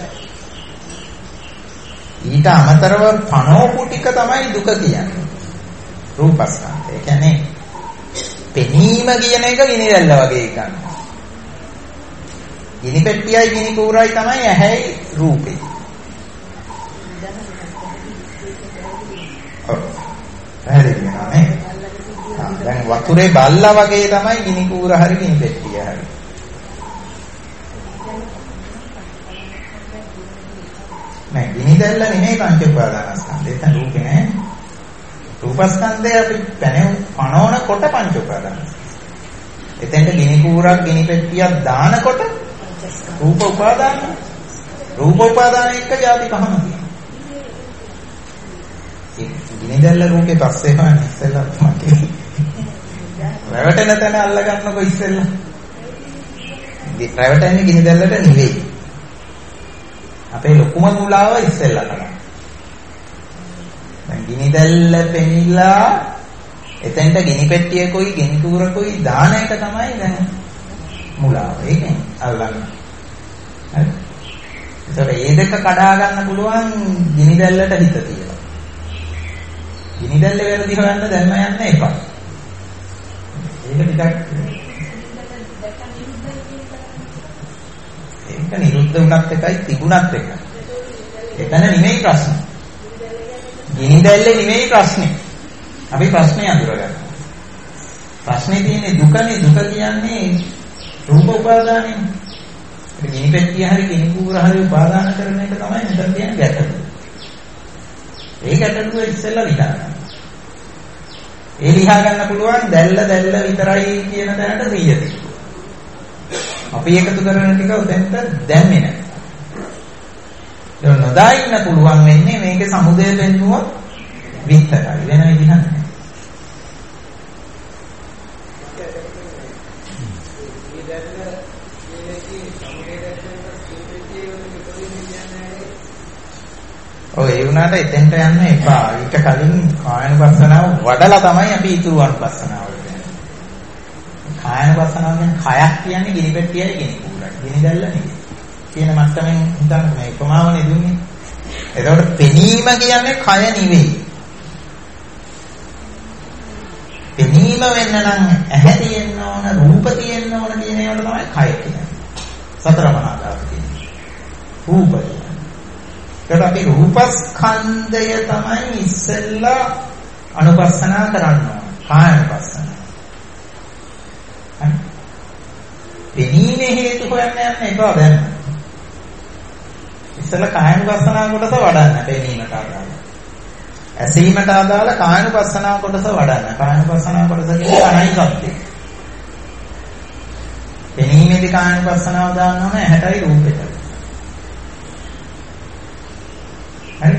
ඊට අමතරව පනෝපු ටික තමයි දුක කියන්නේ. රූපස්කන්ධය. ඒ කියන්නේ පෙනීම කියන එක ගිනි දැල්ල වගේ එකක්. ගිනි පෙට්ටියයි ගිනි කූරයි තමයි ඇහැයි රූපේ. ඔව්. පැහැදිලි වෙනවා නේ? දැන් වතුරේ බල්ලා වගේ තමයි ගිනි කූර හරි ගිනි පෙට්ටිය හරි. නෑ ගිනි දැල්ල නෙමෙයි පංච උපාදානස්කන්ධය. එතන රූපේ නෑ. රූපස්කන්ධය අපි පනවන කොට පංච උපාදානස්කන්ධය. එතෙන්ට ගිනි කූරක් ගිනි පෙට්ටියක් දානකොට රූප උපාදාන. රූප උපාදාන එක જાති පහම තියෙනවා. ඒ ගිනි දැල්ල රූපේ පස්සේ හොයන්න ඉස්සෙල්ලා තමයි. රැවටෙන තැන අල්ල ගන්නකො ඉස්සෙල්ලා. රැවටෙන්නේ ගිනි දැල්ලට නෙවෙයි. අපේ ලොකුම මුලාව ඉස්සෙල්ලා තමයි. දැන් ගිනි දැල්ල පෙනිලා එතෙන්ට ගිනි පෙට්ටියකුයි ගිනි කූරකුයි දාන එක තමයි දැන් මුලාව. ඒකෙන් අල්ලන්නේ. හරි. ඒතකොට මේ දෙක කඩා ගන්න පුළුවන් ගිනි දැල්ලට හිත තියලා. ගිනි දැල්ල වැරදි හොයන්න දැන්ම යන්න එපා. ඒක නිරුද්ධ වුණත් එකයි තිබුණත් එකයි. එතන නෙමෙයි ප්‍රශ්නේ. ගිනි දැල්ලේ නෙමෙයි ප්‍රශ්නේ. අපි ප්‍රශ්නේ අඳුරගන්නවා. ප්‍රශ්නේ තියෙන්නේ දුකනේ. දුක කියන්නේ රූප උපාදානනේ. ඒ ගිනි පෙට්ටිය හරි ගිනි කූර හරි උපාදාන කරන එක තමයි මෙතන තියෙන ගැටලුව. ඒ ගැටලුව ඉස්සෙල්ලා ලියා ගන්න. ඒ ලියා ගන්න පුළුවන් දැල්ල විතරයි කියන තැනට 100 තිබුණා. අපි එකතු කරන ටික උදෙන්ට දැම්මේ නැහැ. ඒක නොදා ඉන්න පුළුවන් වෙන්නේ මේකේ සමුදය පෙන්නුවොත් විතරයි. වෙන විදිහක් නැහැ. ඔය ඒ වුණාට එතෙන්ට යන්න එපා. ඊට කලින් කායනුපස්සනාව වඩලා තමයි අපි ඊතුරු අනුපස්සනාවට යන්නේ. කායනුපස්සනාව කියන්නේ කයක් කියන්නේ ගිනි පෙට්ටියයි ගිනි කූරයි. ගිනි දැල්ල නෙවෙයි. කියන මට්ටමින් හිතන්න මේ උපමාවනේ දුන්නේ. එතකොට පෙනීම කියන්නේ කය නෙවෙයි. පෙනීම වෙන්න නම් ඇහැ තියෙන්න ඕන, රූප තියෙන්න ඕන කියන ඒවාට තමයි කය කියන්නේ. සතර මහා ධාතු කියන්නේ. රූපය. ඒකට අපි රූපස්කන්ධය තමයි ඉස්සෙල්ලා අනුපස්සනා කරන්න ඕන. කායනුපස්සන. හරි. පෙනීමේ හේතු හොයන්න යන්න එපා දැන්. ඉස්සෙල්ලා කායනුපස්සනා කොටස වඩන්න පෙනීමට අදාළ. ඇසීමට අදාළ කායනුපස්සනා කොටස වඩන්න. කායනුපස්සනා කොටස කියන්නේ අනයි සත්‍යය. පෙනීමේදී කායනුපස්සනාව දාන්න ඕන ඇහැටයි රූපෙටයි. හරි.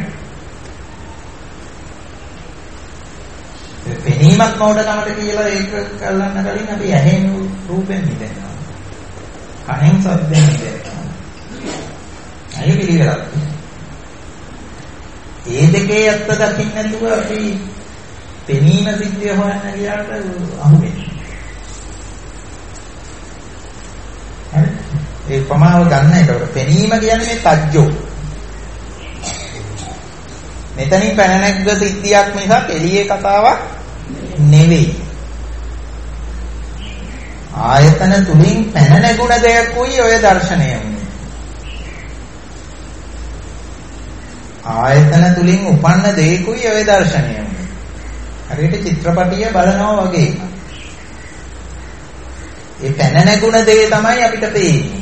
පෙනීමක් මොඩකමට කියලා ඒක කල්ලන්න කලින් අපි ඇහෙන් රූපෙන් මිදෙනවා. කණෙන් සද්දෙන් දැනෙනවා. අය පිළිවෙලක්. ඒ දෙකේ ඇත්ත දකින්න නැතුව අපි පෙනීම සිද්ධිය හොයන්න ගියාට අහුවෙන්නේ. හරි? ඒ ප්‍රමාව ගන්න ඒකට පෙනීම කියන්නේ මේ තජ්ජෝ. මෙතනින් පැන නැග්ග සිද්ධියක් මිසක් එළියේ කතාවක් නෙවෙයි. ආයතන තුලින් පැන නැගුණ දෙයක් උයි ඔය දර්ශනය වුනේ. ආයතන තුලින් උපන්න දෙයකුයි ඔය දර්ශනය වුනේ. හරියට චිත්‍රපටිය බලනවා වගේ. ඒ පැන නැගුණ දේ තමයි අපිට පේන්නේ.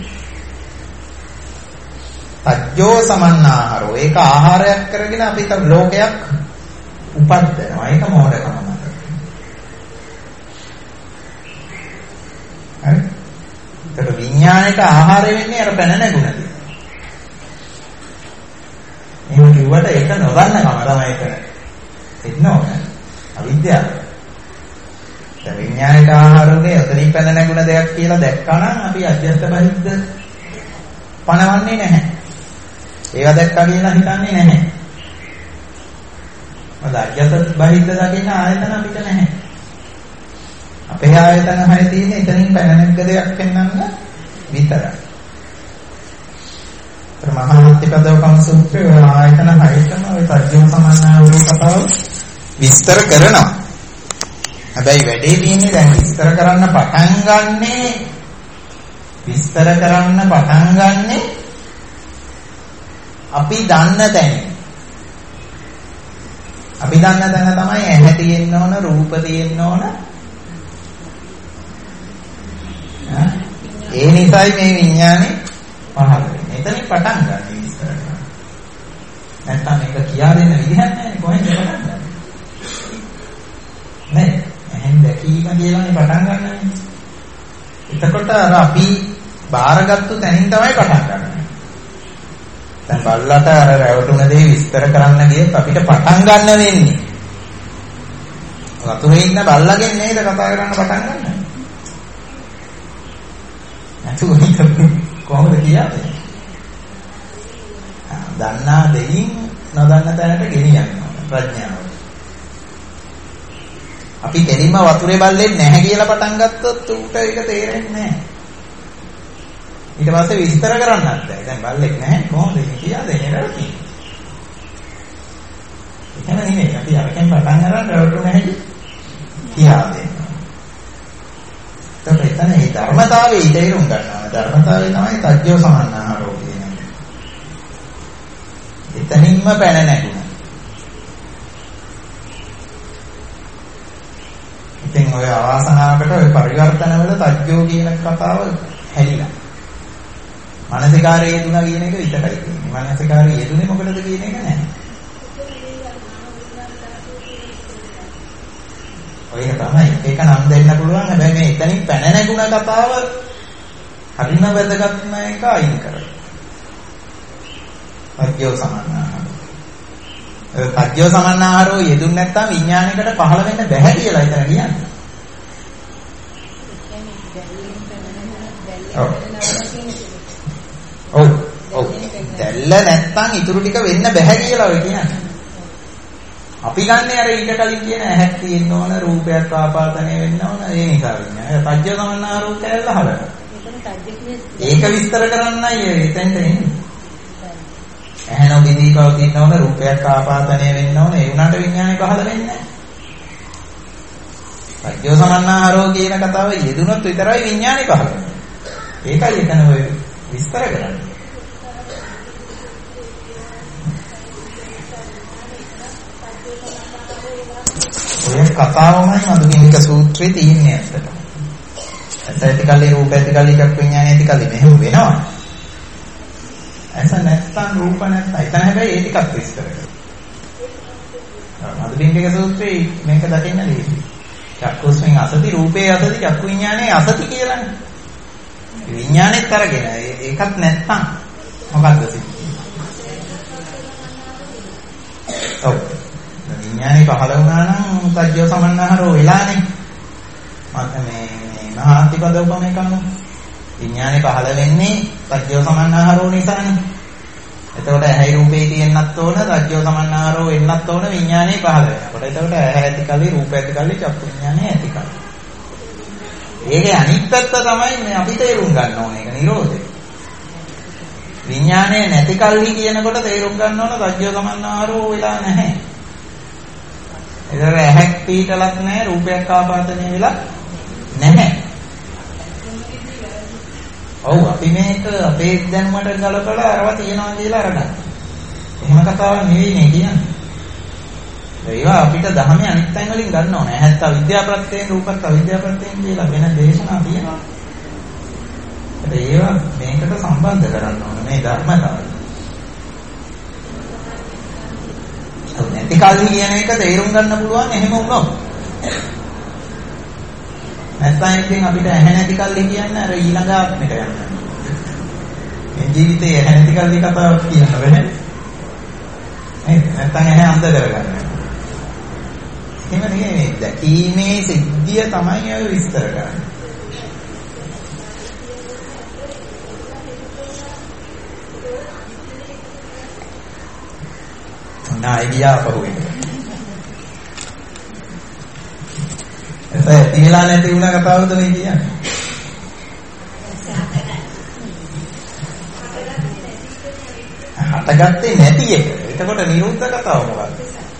තජ්ජෝ සමන්නාහරෝ. ඒක ආහාරයක් කරගෙන අපි ලෝකයක් උපද්දනවා. ඒක මොඩකම මත. හරි? ඒකට විඥාණයට ආහාර වෙන්නේ අර පැන නැගුණ දේ. එහෙම කිව්වට ඒක නොදන්නකම තමයි ඒක. එන්න ඕන. අවිද්‍යාව. දැන් විඥාණයට ආහාරෝගේ අතරින් පැන නැගුණ දෙයක් කියලා දැක්කා නම් අපි අධ්‍යස්ත බහිද්ද පණවන්නේ නැහැ. ඒවා දැක්කා කියලා හිතන්නේ නැහැ. මොකද අධ්‍යස්ත බහිද්ද දකින්න ආයතන අපිට නැහැ. අපේ ආයතන හය තියෙන්නේ එතනින් පැන නැග්ග දෙයක් පෙන්වන්න විතරයි. මහාත්තිපදවකම් සූත්‍රයේ ඔය ආයතන හයතම ඔය තජ්ජෝ සමන්නාවරු කතාව විස්තර කරනවා. හැබැයි වැඩේ තියෙන්නේ දැන් විස්තර කරන්න පටන් ගන්නෙ අපි දන්න තැන. අපි දන්න තැන තමයි ඇහැ තියෙන්න ඕන, රූප තියෙන්න ඕන. ඒ නිසායි මේ විඥානේ පහළ වෙන්නේ. එතනින් පටන් ගන්න විස්තර කරනවා. නැත්තම් මේක කියා දෙන්න විදිහක් නැහැ. කොහෙන්ද පටන් ගන්නේ? නේ? එහෙන් දැකීම කියලානේ පටන් ගන්නනේ. එතකොට අර අපි බාරගත්තු තැනින් තමයි පටන් ගන්න. දැන් බල්ලට අර රැවටුන දේ විස්තර කරන්න ගියත් අපිට පටන් ගන්න වෙන්නේ. වතුරේ ඉන්න බල්ලගෙන් නේද කතා කරන්න පටන් ගන්න. නැතුව කොහොමද කියන්නේ? දන්නා දෙයින් නොදන්න තැනට ගෙනියනවා ප්‍රඥාව. අපි දෙලින්ම වතුරේ බල්ලෙන් නැහැ කියලා පටන් ගත්තොත් උට ඒක තේරෙන්නේ නැහැ. ඊට පස්සේ විස්තර කරන්නත් බැහැ. දැන් බල්ලෙක් නැහැ කොහොමද කියලා දෙන්නේ රැවටි. එහෙම නෙමෙයි. අපි අරකින් පටන් ගන්න රැවටු නැහැ කියලා දෙනවා. එතන මේ ධර්මතාවයේ තේරුම් ගන්නවා. ධර්මතාවය තමයි තජ්ජෝ සමන්නාහරෝ කියන්නේ. එතනින්ම පැන නැගුණා. ඉතින් ඔය අවාසනාවකට ඔය පරිවර්තන වල තජ්ජෝ කියන කතාව හැලිලා. මානසිකාරයේ යෙදුණා කියන එක විතරයි තියෙන්නේ. මානසිකාරයේ යෙදුනේ මොකටද කියන එක නැහැ. ඔය තමයි ඒක නම් දෙන්න පුළුවන්. හැබැයි මේ එතනින් පැන නැගුණ කතාව හරිම වැදගත්ම එක අයින් කරලා. තජ්ජෝ සමන්නාහරෝ. තජ්ජෝ සමන්නාහරෝ යෙදුන්නේ නැත්තම් විඥානයකට පහළ වෙන්න බැහැ කියලා හිතන කියන්නේ. ඔව්. දැල්ල නැත්තම් ඉතුරු ටික වෙන්න බැහැ කියලා ඔය කියන්නේ. අපි ගන්න අර ඊට කලින් කියන ඇහක් තියෙන්න ඕන, රූපයක් ආපාදනය වෙන්න ඕන, ඒ නිසා විඥානය. තජ්ජෝ සමන්නාහරෝ කියලා හදලා. ඒක විස්තර කරන්නයි එතෙන්ට එන්නේ. ඇහැ නොබිදී පවතින ඕන, රූපයක් ආපාදනය වෙන්න ඕන, ඒ උනාට විඥානය පහළ වෙන්නේ නැහැ. තජ්ජෝ සමන්නාහරෝ කියන කතාව යෙදුනොත් විතරයි විඥානය පහළ වෙන්නේ. ඒකයි එතන ඔය විස්තර කරන්නේ. ඔය කතාවමයි මදුගිනික සූත්‍රයේ තියෙන්නේ ඇත්තටම. ඇසයිතිකල්ලි රූපයිතිකල්ලි චක්කු විඥානයිතිකල්ලි මෙහෙම වෙනවා. ඇස නැත්තම් රූප නැත්තම් එතන හැබැයි ඒ ටිකක් විස්තර කරනවා. මදුගිනික සූත්‍රයේ මේක දකින්න ලේසි. චක්කුස්මින් අසති රූපේ අසති චක්කු විඥානේ අසති කියලානේ. විඥානෙත් අරගෙන ඒකත් නැත්තම් මොකද්ද සිද්ධ? ඔව්. විඥානේ පහළ වුණා නම් තජ්ජෝ සමන්නාහරෝ වෙලානේ. මත මේ මහාත්තිපද උපමේ කම. විඥානේ පහළ වෙන්නේ සත්‍යෝ සමන්නාහරෝ නිසානේ. එතකොට ඇහැයි රූපේ තියෙන්නත් ඕන, සත්‍යෝ සමන්නාහරෝ වෙන්නත් ඕන විඥානේ පහළ වෙනකොට. එතකොට ඇහැ ඇති කල්ලි, රූප ඇති කල්ලි, චක්කු විඥානේ ඇති කල්ලි. ඒකේ අනිත් පැත්ත තමයි මේ අපි තේරුම් ගන්න ඕන එක නිරෝධය. විඥානේ නැති කල්ලි කියනකොට තේරුම් ගන්න ඕන සත්‍යෝ සමන්නාහරෝ වෙලා නැහැ. ඒතර ඇහැක් පීටලක් නැහැ, රූපයක් ආපාදනය වෙලා නැහැ. ඔව් අපි මේක අපේ දැනුමට ගලපලා අරවා තියනවා කියලා අරගන්න. එහෙම කතාවක් නෙවෙයි මේ කියන්නේ. ඒවා අපිට ධර්මයේ අනිත් තැන් වලින් ගන්න ඕනේ. ඇහත් අවිද්‍යා ප්‍රත්‍යයෙන්, රූපත් අවිද්‍යා ප්‍රත්‍යයෙන් කියලා වෙන දේශනා තියෙනවා. ඒවා මේකට සම්බන්ධ කරන්න ඕනේ මේ ධර්මතාවය. නැති කල්හි කියන එක තේරුම් ගන්න පුළුවන් එහෙම වුණොත්. නැත්නම් ඉතින් අපිට ඇහැ නැති කල්හි කියන්නේ අර ඊළඟ ආත්මෙට යනවා. මේ ජීවිතේ ඇහැ නැති කල්හි කතාවක් කියන්න බෑ. නැත්නම් ඇහැ අන්ධ කරගන්න. එහෙම නෙමෙයි. දැකීමේ සිද්ධිය තමයි අය විස්තර කරන්නේ. නායිදියා පහුවෙන්න. ඒක තියලා නැති වුණා කතාවද මේ කියන්නේ? හටගත්තේ නැති එක. එතකොට නිරුද්ධ කතාව මොකක්ද?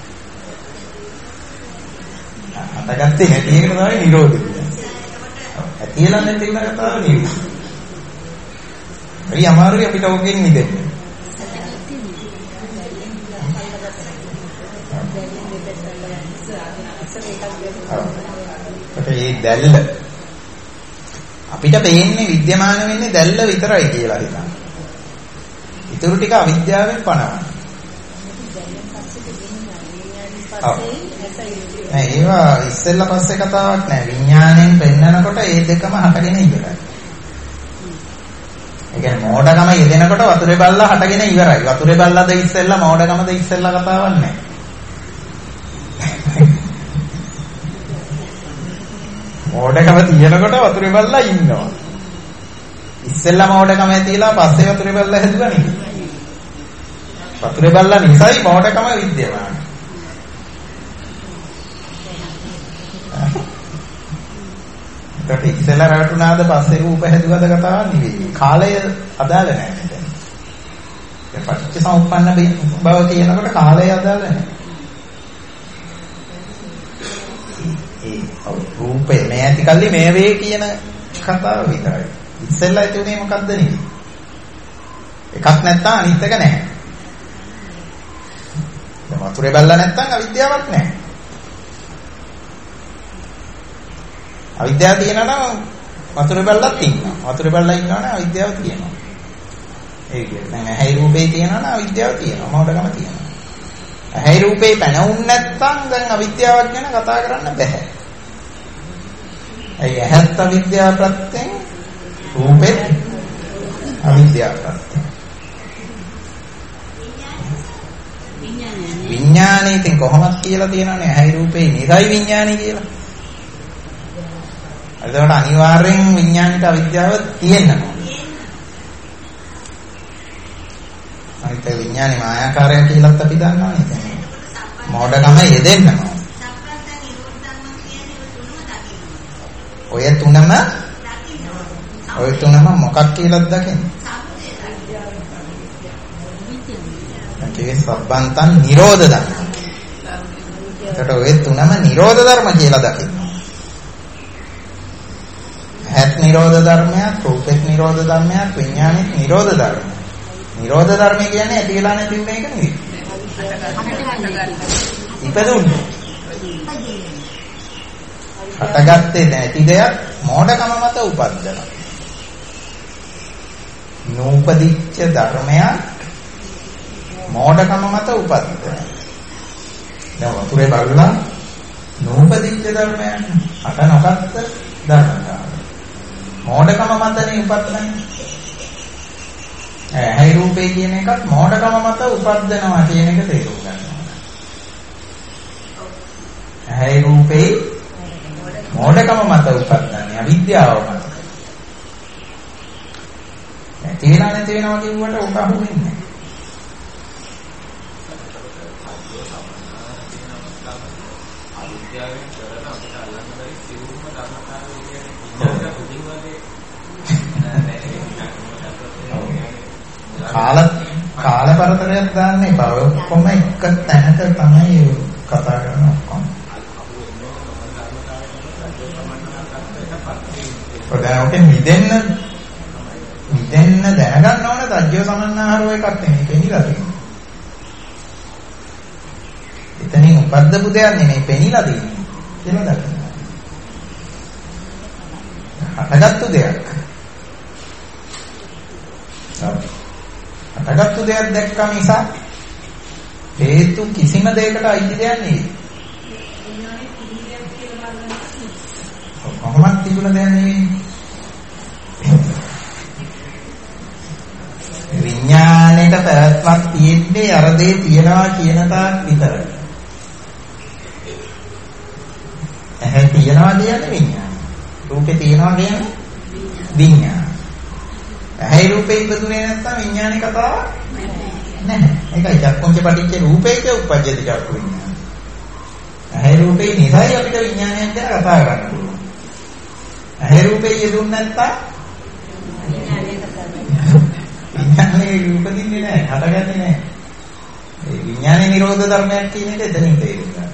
හටගත්තේ නැති එක තමයි නිරෝධය කියන්නේ. තියලා නැති වුණා කතාව නිරුද්ධ. හරි අමාරුයි අපිට ඕකෙන් මිදෙන්න. ඒ දැල්ල අපිට පේන්නේ විද්‍යමාන වෙන්නේ දැල්ල විතරයි කියලා හිතන්න. ඊටු ටික අවිද්‍යාවෙන් පණවන. ඒවා ඉස්සෙල්ලා පස්සේ කතාවක් නෑ. විඥාණයෙන් පෙන්නනකොට ඒ දෙකම හටගෙන ඉවරයි. ඒ කියන්නේ මෝඩකම යෙදෙනකොට වතුරේ බල්ලා හටගෙන ඉවරයි. වතුරේ බල්ලාද ඉස්සෙල්ලා මෝඩකමද ඉස්සෙල්ලා කතාවක් නෑ. මෝඩකම තියෙනකොට වතුරේ බල්ලා ඉන්නවා. ඉස්සෙල්ලා මෝඩකම ඇතිලා පස්සේ වතුරේ බල්ලා හැදුවා නේ. වතුරේ බල්ලා නිසායි මෝඩකම විද්‍යමාන. ඒකට ඉස්සෙල්ලා රැවටුණාද පස්සේ රූප හැදුවද කතාවක් නෙවෙයි. කාලය අදාළ නැහැ මෙතන. ඒ පටිච්චසමුප්පන්න බව කියනකොට කාලය අදාළ නැහැ. රූපේ මේ ඇති කල්ලි මේ වේ කියන කතාව විතරයි. ඉස්සෙල්ලා හිතුනේ මොකද්ද නෙවෙයි. එකක් නැත්තම් අනිත් එක නැහැ. දැන් වතුරේ බැලලා නැත්තම් අවිද්‍යාවක් නැහැ. අවිද්‍යාව තියෙනවා නම් වතුරේ බැලලත් ඉන්නවා. වතුරේ බැලලා ඉන්නවා නම් අවිද්‍යාව තියෙනවා. ඒ කියන්නේ දැන් ඇහැයි රූපේ තියෙනවා නම් අවිද්‍යාව තියෙනවා. මෝඩකම තියෙනවා. ඇහැයි රූපේ පැනවුන් නැත්තම් දැන් අවිද්‍යාවක් ගැන කතා කරන්න බෑ. ඒ ඇහත් අවිද්‍යාව ප්‍රත්‍යයෙන් රූපෙත් අවිද්‍යාව ප්‍රත්‍යයෙන් විඥානේ ඉතින් කොහොමද කියලා තියෙනවනේ ඇහැයි රූපේ නිරයි විඥානේ කියලා. එතකොට අනිවාර්යෙන් විඥානික අවිද්‍යාව තියෙනවා. අනිත් විඥානේ මායාකාරය කියලාත් අපි දන්නවනේ. මෝඩකම යෙදෙන්නවා. ඔය තුනම මොකක් කියලාද දකින්නේ? ඒකේ සබ්බන්තං නිරෝධ ධර්ම. එතකොට ඔය තුනම නිරෝධ ධර්ම කියලා දකින්න. ඇහත් නිරෝධ ධර්මයක්, රූපෙත් නිරෝධ ධර්මයක්, විඥානෙත් නිරෝධ ධර්මයක්. නිරෝධ ධර්ම කියන්නේ ඇති වෙලා නැති වෙන එක නෙවෙයි. ඉපදුන්නේ. හටගත්තේ නැති දෙයක් මෝඩකම මත උපද්දනවා. නූපදිච්ච ධර්මයක් මෝඩකම මත උපද්දනවා. දැන් වතුරේ බලලා නූපදිච්ච ධර්මයක් අට නොගත්ත ධර්මතාව. මෝඩකම මතනේ උපද්දන්නේ. ඇහැයි රූපේ කියන එකත් මෝඩකම මත උපද්දනවා කියන එක තේරුම් ගන්න ඕනේ. ඇහැයි රූපේ මෝඩකම මත උපද්දන්නේ අවිද්‍යාව මත. නැති වෙනවා කිව්වට ඔක අහු වෙන්නේ නැහැ. කාලපරතරයක් දාන්න එපා. ඔක්කොම එක තැනක තමයි කතා කරන ඔක්කොම. ඔතන මිදෙන්න දැනගන්න ඕන තජ්ජෝ සමන්නාහරෝ එකක් නෙමෙයි පෙනිලා තියෙන්නේ. එතනින් උපද්දපු දෙයක් නෙමෙයි පෙනිලා තියෙන්නේ කියලා දකින්න. හටගත්තු දෙයක්. හටගත්තු දෙයක් දැක්කම නිසා හේතු කිසිම දෙයකට අයිති දෙයක් නෙවෙයි. කොහොමද තිබුණ දෙයක් නෙවෙයි. විඥාණයට පැවැත්මක් තියෙන්නේ අර දේ තියනවා කියන තාක් විතරයි. ඇහැ තියනවා කියන්නේ විඥාන. රූපේ තියනවා කියන්නේ විඥාන. ඇහැ රූපේ ඉපදුනේ නැත්නම් විඥානේ කතාවක් නැහැ. ඒකයි චක්කුංච පටිච්ච රූපේච උප්පජ්ජති චක්කු විඥාන. ඇහැ රූපේ නිසයි අපිට විඥානයක් ගැන කතා කරන්න පුළුවන්. ඇහැ රූපේ යෙදුන් නැත්නම් විඥානේ උපදින්නේ නැහැ, හටගන්නේ නැහැ. ඒ විඥානේ නිරෝධ ධර්මයක් කියන එක එතනින් තේරෙනවා.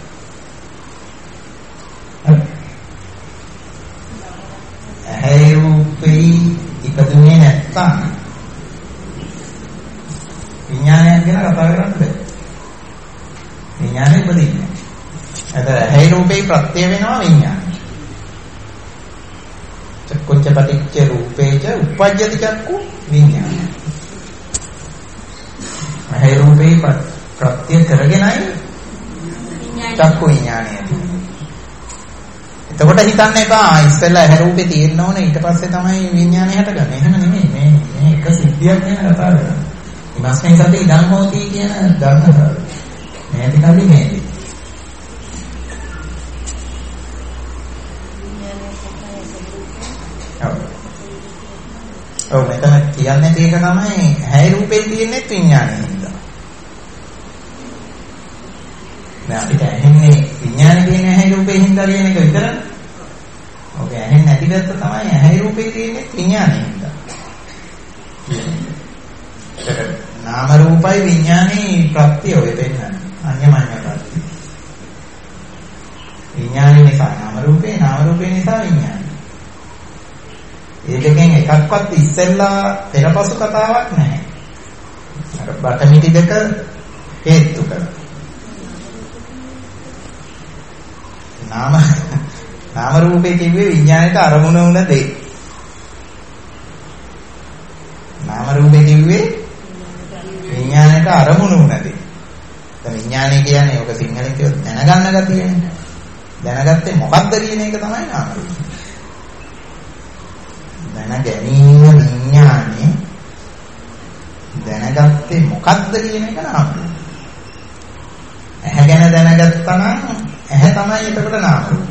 ඇහැ රූපේ ඉපදුනේ නැත්නම් විඥානයක් ගැන කතා කරන්න බෑ. විඥානේ උපදින්නේ. ඒතර ඇහැ රූපේ ප්‍රත්‍ය වෙනවා විඥාන. චක්කුංච පටිච්ච රූපේච උප්පජ්ජති චක්කු විඥාන. ඇහැ රූපේ ප්‍රත්‍ය කරගෙනයි චක්කු විඥානය. එතකොට හිතන්න එපා ඉස්සෙල්ලා ඇහැ රූපේ තියෙන්න ඕනේ ඊට පස්සේ තමයි විඥානය හටගන්නේ. එහෙම නෙමෙයි. මේ එක සිද්ධියක් ගැන කතා කරන්නේ. ඉමස්මෙන් සතේ ඉදන් හෝති කියන ධර්මතාවය. මේ ටිකල්ලි මේදී. ඔව් මෙතන කියන්නේ ඒක තමයි ඇහැ රූපේ තියෙන්නේ විඥානයේ හින්දා. දැන් අපිට ඇහෙන්නේ විඥානේ තියෙන ඇහැ රූපේ හින්දා කියන එක විතරනේ. ඔක ඇහෙන්නේ නැති පැත්ත තමයි ඇහැ රූපේ තියෙන්නේ විඥානයේ හින්දා. ඒක නාම රූපයි විඥානේ ප්‍රත්‍ය ඔය දෙන්න අන්‍යමඤ්ඤ ප්‍රත්‍ය. විඥානේ නිසා නාම රූපේ නිසා විඥානේ. ඒ දෙකෙන් එකක්වත් ඉස්සෙල්ලා පෙරපසු කතාවක් නැහැ. අර බටමිටි දෙක හේතු කර. නාම රූපේ කිව්වේ විඥාණයට අරමුණ වුණ දේ. නාම රූපේ කිව්වේ විඥාණයට අරමුණ වුණ දේ. දැන් විඥාණය කියන්නේ ඔක සිංහලෙන් කියොත් දැනගන්න ගතියනේ. දැනගත්තේ මොකක්ද කියන එක තමයි නාම රූපේ. දැන ගැනීම විඥානේ දැනගත්තේ මොකක්ද කියන එක නාම රූපය. ඇහැ ගැන දැනගත්තා නම් ඇහැ තමයි එතකොට නාම රූපය.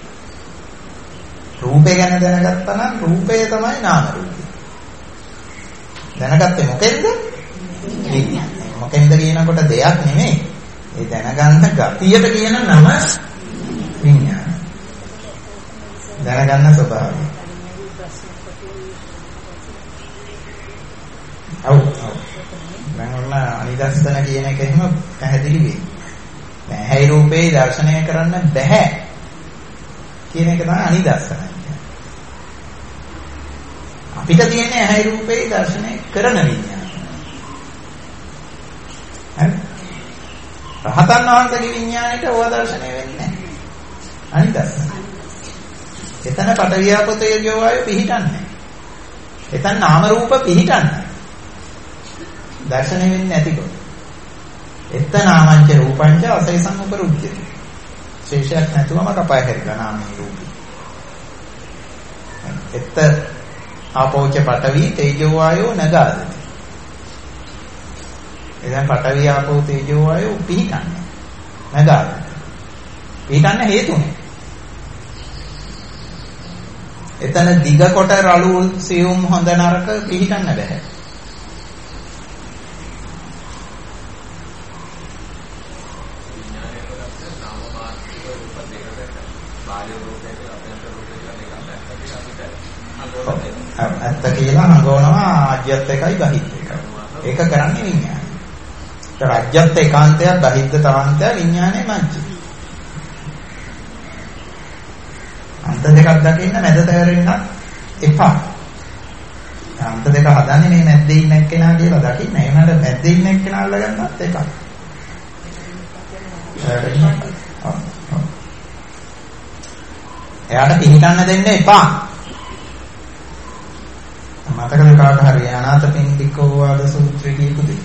රූපය ගැන දැනගත්තා නම් රූපය තමයි නාම රූපය. දැනගත්තේ මොකෙන්ද? විඥානේ. මොකෙන්ද කියනකොට දෙයක් නෙමෙයි. ඒ දැනගන්න ගතියට කියන නම විඥාන. දැනගන්න ස්වභාවය. ඔව්. දැන් ඔන්න අනිදස්සන කියන එක එහෙම පැහැදිලි වෙයි. දැන් ඇයි රූපේ දර්ශනය කරන්න බෑ කියන එක තමයි අනිදස්සන. අපිට තියෙන්නේ ඇයි රූපේ දර්ශනය කරන විඥානය. හරි? රහතන් වහන්සේගේ විඥාණයට ඕවා දර්ශනය වෙන්නේ නැහැ. අනිදස්සන. එතන පටවියාපතේ යෝවාය පිහිටන්නේ. එතන නාම රූප පිහිටන්නේ. දර්ශනය වෙන්නේ නැතිකොට. එත්ත නාමංච රූපංච අසේසං උපරුද්ධති. ශේෂයක් නැතුවම කපය හැරිලා නාමී රූපී. එත්ත ආපෝච පඨවි තේජෝ වායෝ නගාදති. එදන් පඨවි ආපෝ තේජෝ වායෝ පිහිටන්නේ. නගාදති. පිහිටන්න හේතුනේ. එතන දිග කොට රළු සියුම් හොඳ නරක පිළිගන්න බෑ. ඇත්ත කියලා හංගවනවා ආජ්‍යත් එකයි බහිද්ද එකයි. ඒක කරන්නේ විඥානය. ඒ රාජ්‍යත් ඒකාන්තයක් බහිද්ද තවන්තය විඥානයේ මැජ්ජ. අන්ත දෙකක් දකින්න මැද තැවෙන්න එපා. අන්ත දෙක හදන්නේ මේ මැද්දේ ඉන්න එක්කෙනා කියලා දකින්න. ඒ වුණාට මැද්දේ ඉන්න එක්කෙනා අල්ලගන්නත් එපා. එයාට පිළිගන්න දෙන්න එපා. මතකද කාට හරි අනාථපිණ්ඩිකෝ වාද සූත්‍රය කියපු දෙයක්.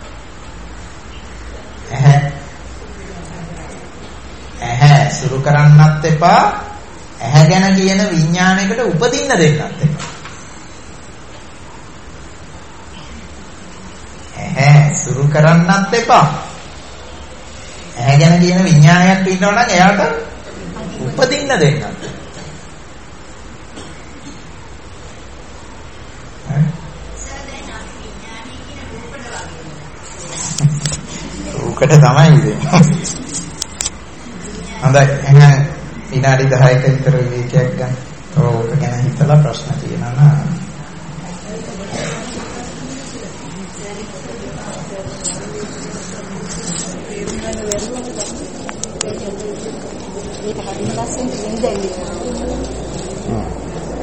ඇහැ සුරු කරන්නත් එපා. ඇහැ ගැන කියන විඥාණයකට උපදින්න දෙන්නත් එපා. ඇහැ සුරු කරන්නත් එපා. ඇහැ ගැන කියන විඥානයක් ඉන්නවා නම් එයාට උපදින්න දෙන්නත් එපා. කට තමයි ඉන්නේ. හොඳයි එහෙනම් විනාඩි 10ක විතර විවේකයක් ගන්න. ඕක ගැන හිතලා ප්‍රශ්න තියෙනවා නම් ඒක හරියට ලස්සනට ඉඳලා